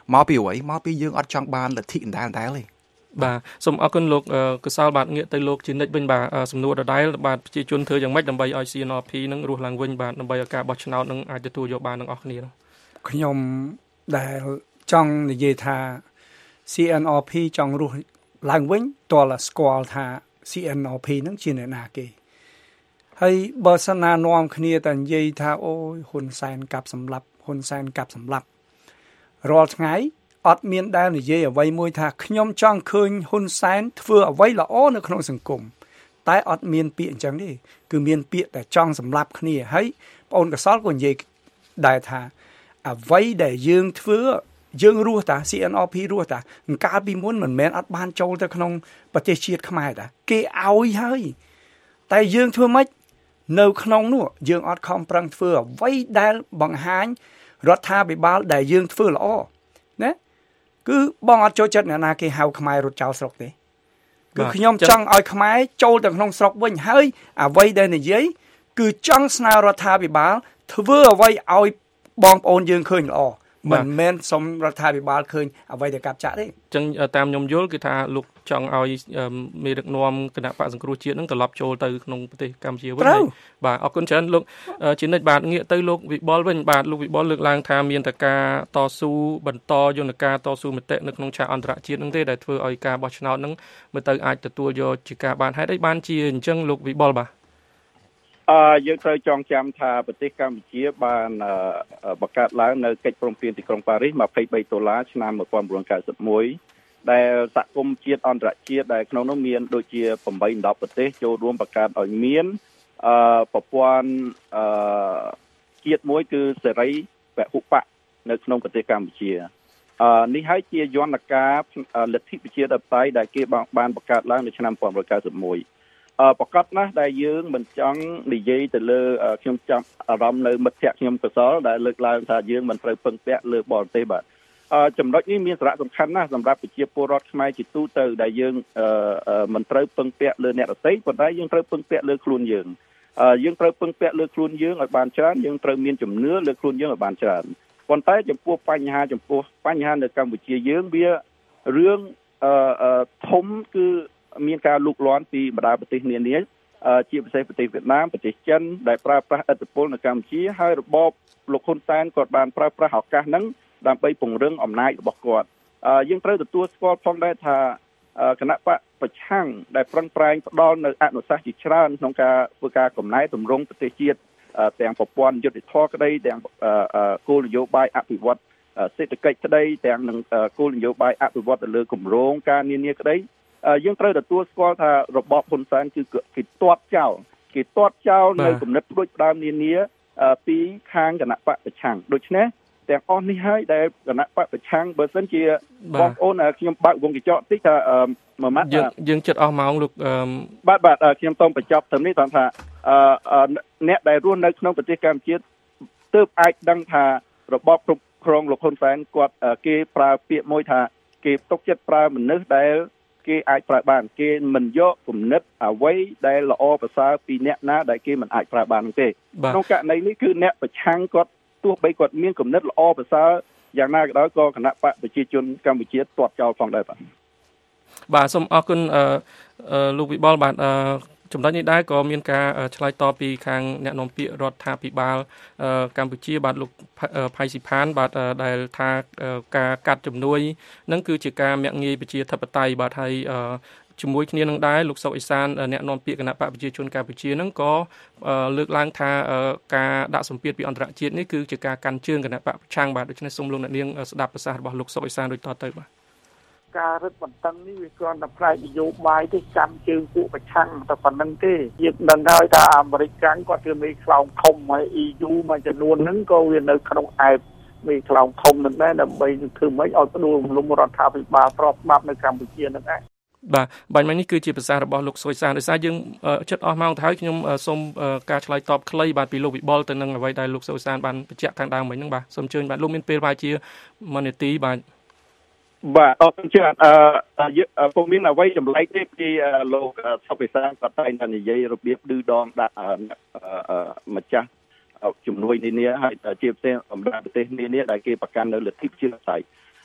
មកពីអ្វីមកពីយើងអត់ចង់បានលទ្ធិដដែលៗទេបាទសូមអរគុណលោកកសលបាទងាកទៅលោកជានិច្ចវិញបាទសំណួរដដែលបាទប្រជាជនធ្វើយ៉ាងម៉េចដើម្បីឲ្យ ซี เอ็น អារ พี នឹងរស់ឡើងវិញបាទដើម្បីឲ្យការបោះឆ្នោតនឹងអាចទទួលយកបានទាំងអស់គ្នាខ្ញុំដែលចង់និយាយថា ซี เอ็น អារ พี ចង់រស់ឡើងវិញតើស្គាល់ថា ซี เอ็น អារ พี នឹងជាអ្នកណាគេហើយបើសិនណានាំគ្នាតែនិយាយថាអូយហ៊ុនសែនកាប់សម្លាប់ហ៊ុនសែនកាប់សម្លាប់រាល់ថ្ងៃអត់មានដែលនិយាយអ្វីមួយថាខ្ញុំចង់ឃើញហ៊ុនសែនធ្វើអ្វីល្អនៅក្នុងសង្គមតែអត់មានពាក្យអញ្ចឹងទេគឺមានពាក្យតែចង់សម្លាប់គ្នាហើយបងអូនកសលក៏និយាយដែរថាអ្វីដែលយើងធ្វើយើងរស់តា ซี เอ็น អារ พี រស់តាកាលពីមុនមិនមែនអត់បានចូលទៅក្នុងប្រទេសជាតិខ្មែរតាគេឲ្យហើយតែយើងធ្វើម៉េចនៅក្នុងនោះយើងអត់ខំប្រឹងធ្វើអ្វីដែលបង្ហាញរដ្ឋាភិបាលដែលយើងធ្វើល្អណាគឺបងអត់ចូលចិត្តអ្នកណាគេហៅខ្មែររត់ចោលស្រុកទេគឺខ្ញុំចង់ឲ្យខ្មែរចូលទៅក្នុងស្រុកវិញហើយអ្វីដែលនិយាយគឺចង់ស្នើរដ្ឋាភិបាលធ្វើអ្វីឲ្យបងប្អូនយើងឃើញល្អមិនមែនសុំរដ្ឋាភិបាលឃើញអ្វីដែលកាប់ចាក់ទេអញ្ចឹងតាមខ្ញុំយល់គឺថាលោកចង់ឲ្យមេដឹកនាំគណៈបកសង្គ្រោះជាតិនឹងត្រឡប់ចូលទៅក្នុងប្រទេសកម្ពុជាវិញបាទអរគុណច្រើនលោកជានិច្ចបាទងាកទៅលោកវិបុលវិញបាទលោកវិបុលលើកឡើងថាមានតែការតស៊ូបន្តយន្តការតស៊ូមតិនៅក្នុងឆាកអន្តរជាតិនឹងទេដែលធ្វើឲ្យការបោះឆ្នោតនឹងមើលទៅអាចទទួលយកជាការបានហេតុអីបានជាអញ្ចឹងលោកវិបុលបាទអឺយើងត្រូវចងចាំថាប្រទេសកម្ពុជាបានបង្កើតឡើងនៅកិច្ចព្រមព្រៀងទីក្រុងប៉ារីសยี่สิบสามដុល្លារឆ្នាំnineteen ninety-oneដែលសហគមន៍ជាតិអន្តរជាតិដែលក្នុងនោះមានដូចជាeight tenប្រទេសចូលរួមបង្កើតឲ្យមានអឺប្រព័ន្ធអឺជាតិមួយគឺសេរីពហុបកនៅក្នុងប្រទេសកម្ពុជាអឺនេះហើយជាយន្តការលទ្ធិប្រជាធិបតេយ្យដែលគេបានបង្កើតឡើងនៅឆ្នាំnineteen ninety-oneអឺប្រកាសណាស់ដែលយើងមិនចង់និយាយទៅលើខ្ញុំចាប់អារម្មណ៍នៅមិត្តភ័ក្ដិខ្ញុំកសលដែលលើកឡើងថាយើងមិនត្រូវពឹងពាក់លើបរទេសបាទអឺចំណុចនេះមានសារៈសំខាន់ណាស់សម្រាប់ប្រជាពលរដ្ឋខ្មែរជាទូទៅដែលយើងអឺមិនត្រូវពឹងពាក់លើអ្នកដទៃប៉ុន្តែយើងត្រូវពឹងពាក់លើខ្លួនយើងអឺយើងត្រូវពឹងពាក់លើខ្លួនយើងឲ្យបានច្រើនយើងត្រូវមានជំនឿលើខ្លួនយើងឲ្យបានច្រើនប៉ុន្តែចំពោះបញ្ហាចំពោះបញ្ហានៅកម្ពុជាយើងវារឿងអឺធំគឺមានការលូកលាន់ពីបណ្ដាប្រទេសនានាជាពិសេសប្រទេសវៀតណាមប្រទេសចិនដែលប្រើប្រាស់ឥទ្ធិពលនៅកម្ពុជាហើយរបបលោកហ៊ុនសែនគាត់បានប្រើប្រាស់ឱកាសហ្នឹងដើម្បីពង្រឹងអំណាចរបស់គាត់យើងត្រូវទទួលស្គាល់ផងដែរថាគណៈបកប្រឆាំងដែលប្រឹងប្រែងផ្ដល់នៅអនុសាសន៍ជាច្រើនក្នុងការធ្វើការកំណែទម្រង់ប្រទេសជាតិទាំងប្រព័ន្ធយុត្តិធម៌ក្តីទាំងគោលនយោបាយអភិវឌ្ឍសេដ្ឋកិច្ចក្តីទាំងនឹងគោលនយោបាយអភិវឌ្ឍទៅលើគម្រោងការនានាក្តីយើងត្រូវទទួលស្គាល់ថារបបហ៊ុនសែនគឺគេទាត់ចោលគេទាត់ចោលនៅគំនិតផ្ដួចផ្ដើមនានាពីខាងគណៈបកប្រឆាំងដូច្នេះទាំងអស់នេះហើយដែលគណៈបកប្រឆាំងបើសិនជាបងប្អូនខ្ញុំបើកវងកញ្ចក់តិចថាមួយម៉ាត់យើងយើងចិត្តអស់ម៉ោងលោកបាទបាទខ្ញុំសូមបញ្ចប់ត្រឹមនេះថាអ្នកដែលរស់នៅក្នុងប្រទេសកម្ពុជាទើបអាចដឹងថារបបគ្រប់គ្រងលោកហ៊ុនសែនគាត់គេប្រើពាក្យមួយថាគេទុកចិត្តប្រើមនុស្សដែលគេអាចប្រើបានគេមិនយកគំនិតអ្វីដែលល្អប្រសើរពីអ្នកណាដែលគេមិនអាចប្រើបាននោះទេក្នុងករណីនេះគឺអ្នកប្រឆាំងគាត់ទោះបីគាត់មានគំនិតល្អប្រសើរយ៉ាងណាក៏ដោយក៏គណៈបកប្រជាជនកម្ពុជាទាត់ចោលផងដែរបាទបាទសូមអរគុណលោកវិបុលបាទចំណុចនេះដែរក៏មានការឆ្លើយតបពីខាងអ្នកនាំពាក្យរដ្ឋាភិបាលកម្ពុជាបាទលោកផៃស៊ីផានបាទដែលថាការកាត់ជំនួយនឹងគឺជាការមាក់ងាយប្រជាធិបតេយ្យបាទហើយជាមួយគ្នានឹងដែរលោកសុកអេសានអ្នកនាំពាក្យគណៈបកប្រជាជនកម្ពុជានឹងក៏លើកឡើងថាការដាក់សម្ពាធពីអន្តរជាតិនេះគឺជាការកាន់ជើងគណៈបកប្រឆាំងបាទដូច្នេះសូមលោកអ្នកនាងស្ដាប់ប្រសាសន៍របស់លោកសុកអេសានដូចតទៅបាទការរឹតបន្តឹងនេះវាគ្រាន់តែផ្នែកនយោបាយទេចាំជើងពួកប្រឆាំងតែប៉ុណ្្នឹងទេយើងដឹងហើយថាអាមេរិកកាំងគាត់គឺមេខ្លោងធំហើយ អ៊ី យូ មួយចំនួនហ្នឹងក៏វានៅក្នុងអែបមេខ្លោងធំនឹងដែរដើម្បីធ្វើម៉េចឲ្យផ្ដួលរំលំរដ្ឋាភិបាលស្របច្បាប់នៅកម្ពុជានឹងដែរបាទបាញ់មិញនេះគឺជាប្រសាសន៍របស់លោកសុយសានដោយសារយើងចិត្តអស់ម៉ោងទៅហើយខ្ញុំសូមការឆ្លើយតបខ្លីបាទពីលោកវិបុលទៅនឹងអ្វីដែលលោកសុយសានបានបញ្ជាក់ខាងដើមមិញហ្នឹងបាទសូមអញ្ជើញបាទលោកមានពេលប្រហែលជាមួយនាទីបាទបាទអរគុណច្រើនអឺពុំមានអ្វីចម្លែកទេពីលោកសុកវិសាលគាត់តែងតែនិយាយរបៀបឌឺដងដាក់ម្ចាស់ជំនួយនានាហើយជាពិសេសអំណាចប្រទេសនានាដែលគេប្រកាន់នៅលទ្ធិប្រជាធិបតេយ្យ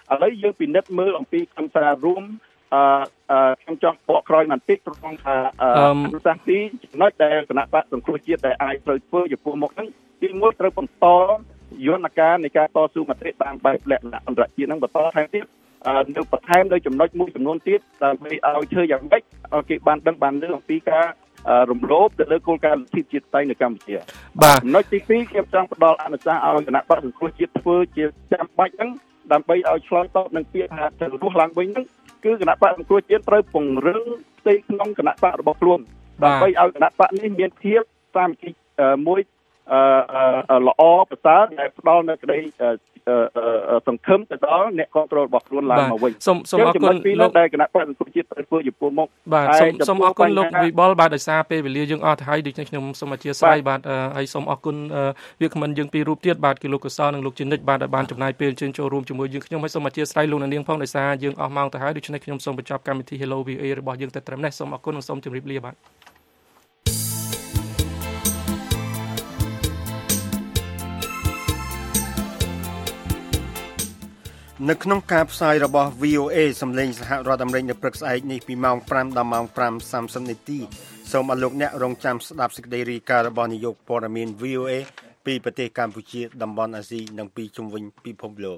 ឥឡូវយើងពិនិត្យមើលអំពីខ្លឹមសាររួមអឺអឺខ្ញុំចង់បកក្រោយបន្តិចត្រង់ថាអឺអនុសាសន៍ទីចំណុចដែលគណៈបកសង្គ្រោះជាតិដែលអាចត្រូវធ្វើចំពោះមុខហ្នឹងទីមួយត្រូវបន្តយន្តការនៃការតស៊ូមតិតាមបែបលក្ខណៈអន្តរជាតិហ្នឹងបន្តថែមទៀតនៅបន្ថែមដោយចំណុចមួយចំនួនទៀតដើម្បីឲ្យធ្វើយ៉ាងម៉េចឲ្យគេបានដឹងបានលើអំពីការរំលោភទៅលើគោលការណ៍លទ្ធិជាតិតៃនៅកម្ពុជាបាទចំណុចទីពីរខ្ញុំចង់ផ្ដល់អនុសាសន៍ឲ្យគណៈបកសង្គ្រោះជាតិធ្វើជាចាំបាច់ហ្នឹងដើម្បីឲ្យឆ្លើយតបនឹងពាក្យថាទៅរស់ឡើងវិញហ្នឹងគឺគណៈបកសង្គ្រោះជាតិត្រូវពង្រឹងផ្ទៃក្នុងគណៈបករបស់ខ្លួនដើម្បីឲ្យគណៈបកនេះមានភាពសាមគ្គីមួយល្អប្រសើរដែលផ្ដល់នូវក្តីសង្ឃឹមទៅដល់អ្នកគ្រប់គ្រងរបស់ខ្លួនឡើងមកវិញសូមសូមអរគុណលោកដែលគណៈបកសង្គ្រោះជាតិត្រូវធ្វើចំពោះមុខបាទសូមសូមអរគុណលោកវិបុលបាទដោយសារពេលវេលាយើងអស់ទៅហើយដូច្នេះខ្ញុំសូមអធិស្ឋានបាទហើយសូមអរគុណវាគ្មិនយើងពីររូបទៀតបាទគឺលោកកសលនិងលោកជនិតបាទដែលបានចំណាយពេលជើញចូលរួមជាមួយយើងខ្ញុំហើយសូមអធិស្ឋានលោកនាងផងដោយសារយើងអស់ម៉ោងទៅហើយដូច្នេះខ្ញុំសូមបញ្ចប់កម្មវិធី Hello វី អូ អេ របស់យើងតែត្រឹមនេះសូមអរគុណនិងសូមជម្រាបលាបាទនៅក្នុងការផ្សាយរបស់ វី អូ เอ សម្លេងសហរដ្ឋអាមេរិកនៅព្រឹកស្អែកនេះពីម៉ោងfiveដល់ម៉ោងfiveសាមសិបនាទីសូមអរលោកអ្នករងចាំស្ដាប់សេចក្តីរាយការណ៍របស់នាយកព័ត៌មាន វី អូ เอ ពីប្រទេសកម្ពុជាតំបន់អាស៊ីនិងពីជុំវិញពិភពលោក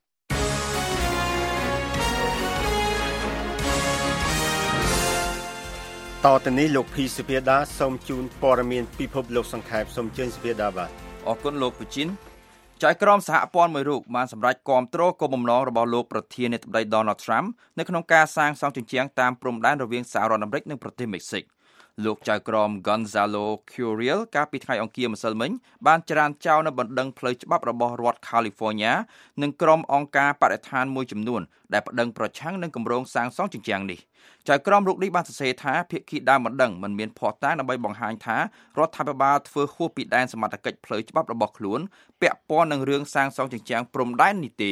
តទៅនេះលោកភីសុភាដាសូមជូនព័ត៌មានពិភពលោកសង្ខេបសូមជើញសុភាដាបាទអរគុណលោកពូជីនចៅក្រមសហព័ន្ធមួយរូបបានសម្រេចគាំទ្រគោលបំណងរបស់លោកប្រធានាធិបតី Donald Trump នៅក្នុងការសាងសង់ជញ្ជាំងតាមព្រំដែនរវាងសហរដ្ឋអាមេរិកនិងប្រទេសមេក្ស៊ីកលោកចៅក្រម Gonzalo Curiel កាលពីថ្ងៃអង្គារម្សិលមិញបានច្រានចោលនៅបណ្ដឹងផ្លូវច្បាប់របស់រដ្ឋ California និងក្រុមអង្គការបរិស្ថានមួយចំនួនដែលប្តឹងប្រឆាំងនឹងគម្រោងសាងសង់ជញ្ជាំងនេះចៅក្រមរូបនេះបានសរសេរថាភាគីដើមបណ្ដឹងមិនមានភស្តុតាងដើម្បីបង្ហាញថារដ្ឋាភិបាលធ្វើហួសពីដែនសមត្ថកិច្ចផ្លូវច្បាប់របស់ខ្លួនពាក់ព័ន្ធនឹងរឿងសាងសង់ជញ្ជាំងព្រំដែននេះទេ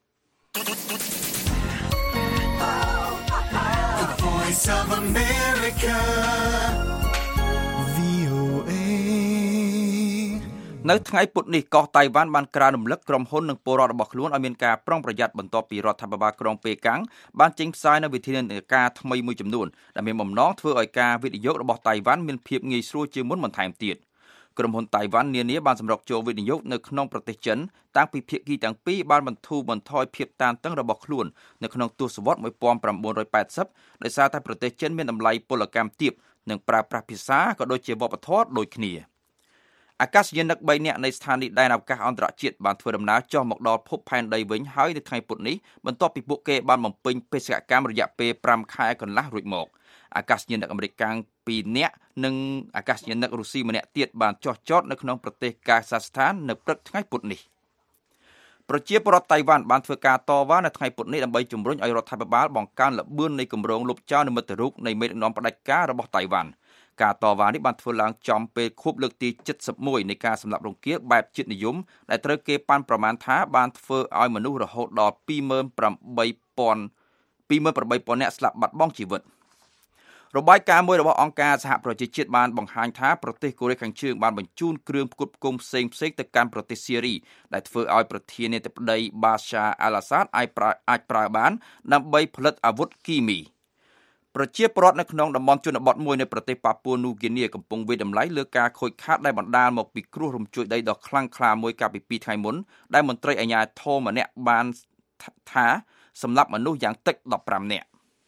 នៅថ្ងៃពុធនេះកោះតៃវ៉ាន់បានក្រើនរំលឹកក្រុមហ៊ុននិងពលរដ្ឋរបស់ខ្លួនឲ្យមានការប្រុងប្រយ័ត្នបន្ទាប់ពីរដ្ឋាភិបាលក្រុងប៉េកាំងបានចេញផ្សាយនូវវិធានការថ្មីមួយចំនួនដែលមានបំណងធ្វើឲ្យការវិនិយោគរបស់តៃវ៉ាន់មានភាពងាយស្រួលជាងមុនបន្ថែមទៀតក្រុមហ៊ុនតៃវ៉ាន់នានាបានសម្រុកចូលវិនិយោគនៅក្នុងប្រទេសចិនតាំងពីភាគីទាំងពីរបានបន្ធូរបន្ថយភាពតានតឹងរបស់ខ្លួននៅក្នុងទសវត្សរ៍nineteen eightyដោយសារតែប្រទេសចិនមានតម្លៃពលកម្មទាបនិងប្រើប្រាស់ភាសាក៏ដូចជាវប្បធម៌ដូចគ្នាអាកាសយានិកthreeនាក់នៃស្ថានីយ៍ដែនអវកាសអន្តរជាតិបានធ្វើដំណើរចុះមកដល់ភពផែនដីវិញហើយនៅថ្ងៃពុធនេះបន្ទាប់ពីពួកគេបានបំពេញបេសកកម្មរយៈពេលfiveខែកន្លះរួចមកអាកាសយានិកអាមេរិកកាំងtwoនាក់និងអាកាសយានិករុស្ស៊ីម្នាក់ទៀតបានចុះចតនៅក្នុងប្រទេសកាហ្សាស្ថាននៅព្រឹកថ្ងៃពុធនេះប្រជាពលរដ្ឋតៃវ៉ាន់បានធ្វើការតវ៉ានៅថ្ងៃពុធនេះដើម្បីជំរុញឲ្យរដ្ឋាភិបាលបង្កើនល្បឿននៃគម្រោងលុបចោលនិមិត្តរូបនៃមេដឹកនាំផ្ដាច់ការរបស់តៃវ៉ាន់ការតវ៉ានេះបានធ្វើឡើងចំពេលខួបលើកទីseventy-oneនៃការសម្លាប់រង្គាលបែបជាតិនិយមដែលត្រូវគេប៉ាន់ប្រមាណថាបានធ្វើឲ្យមនុស្សរហូតដល់twenty-eight thousandនាក់ស្លាប់បាត់បង់ជីវិតរបាយការណ៍មួយរបស់អង្គការសហប្រជាជាតិបានបង្ហាញថាប្រទេសកូរ៉េខាងជើងបានបញ្ជូនគ្រឿងផ្គត់ផ្គង់ផ្សេងៗទៅកាន់ប្រទេសស៊េរីដែលធ្វើឲ្យប្រធានាធិបតី Bashar al-Assad អាចប្រើបានដើម្បីផលិតអាវុធគីមីប្រជាពលរដ្ឋនៅក្នុងតំបន់ជនបទមួយនៅប្រទេសប៉ាពួននូហ្គីនីកំពុងវាយតម្លៃលើការខូចខាតដែលបណ្ដាលមកពីគ្រោះរំជួយដីដ៏ខ្លាំងក្លាមួយកាលពីtwoថ្ងៃមុនដែលមន្ត្រីអាជ្ញាធរម្នាក់បានថាសម្លាប់មនុស្សយ៉ាងតិចfifteenនាក់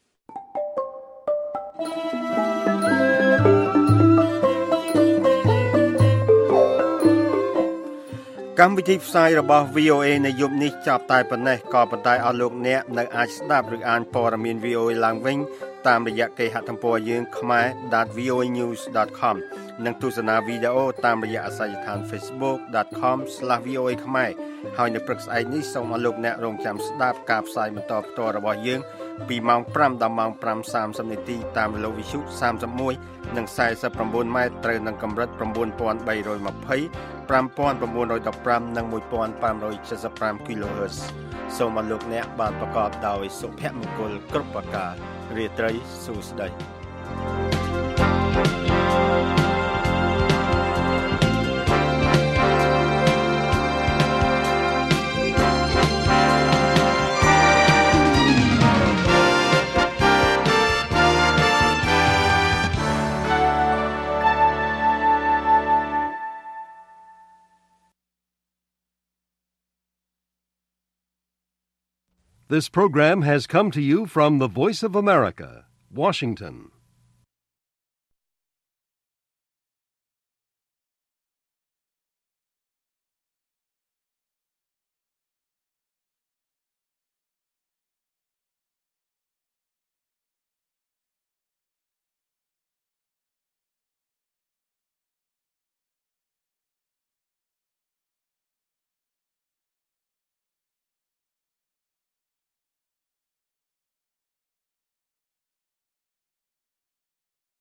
កម្មវិធីផ្សាយរបស់ វី អូ เอ នៅយប់នេះចាប់តែប៉ុណ្ណេះក៏ប៉ុន្តែអស់លោកអ្នកនៅអាចស្ដាប់ឬអានព័ត៌មាន វី អូ เอ ឡើងវិញតាមរយៈគេហទំព័រយើង khmer dot v o a news dot com និងទស្សនាវីដេអូតាមរយៈអាសយដ្ឋាន facebook dot com slash v o a khmer ហើយនៅព្រឹកស្អែកនេះសូមអស់លោកអ្នករងចាំស្ដាប់ការផ្សាយបន្តផ្ទាល់របស់យើងពីម៉ោងfiveដល់ម៉ោងfive thirtyនាទីតាមរលកវិទ្យុthirty-oneនិងforty-nineម៉ែត្រត្រូវនឹងកម្រិតnine thousand three hundred twenty five thousand nine hundred fifteenនិងfifteen seventy-five kilohertz សូមអរលោកអ្នកបានប្រកបដោយសុភមង្គលគ្រប់ប្រការរាត្រីសួស្តី This program has come to you from the Voice of America, Washington.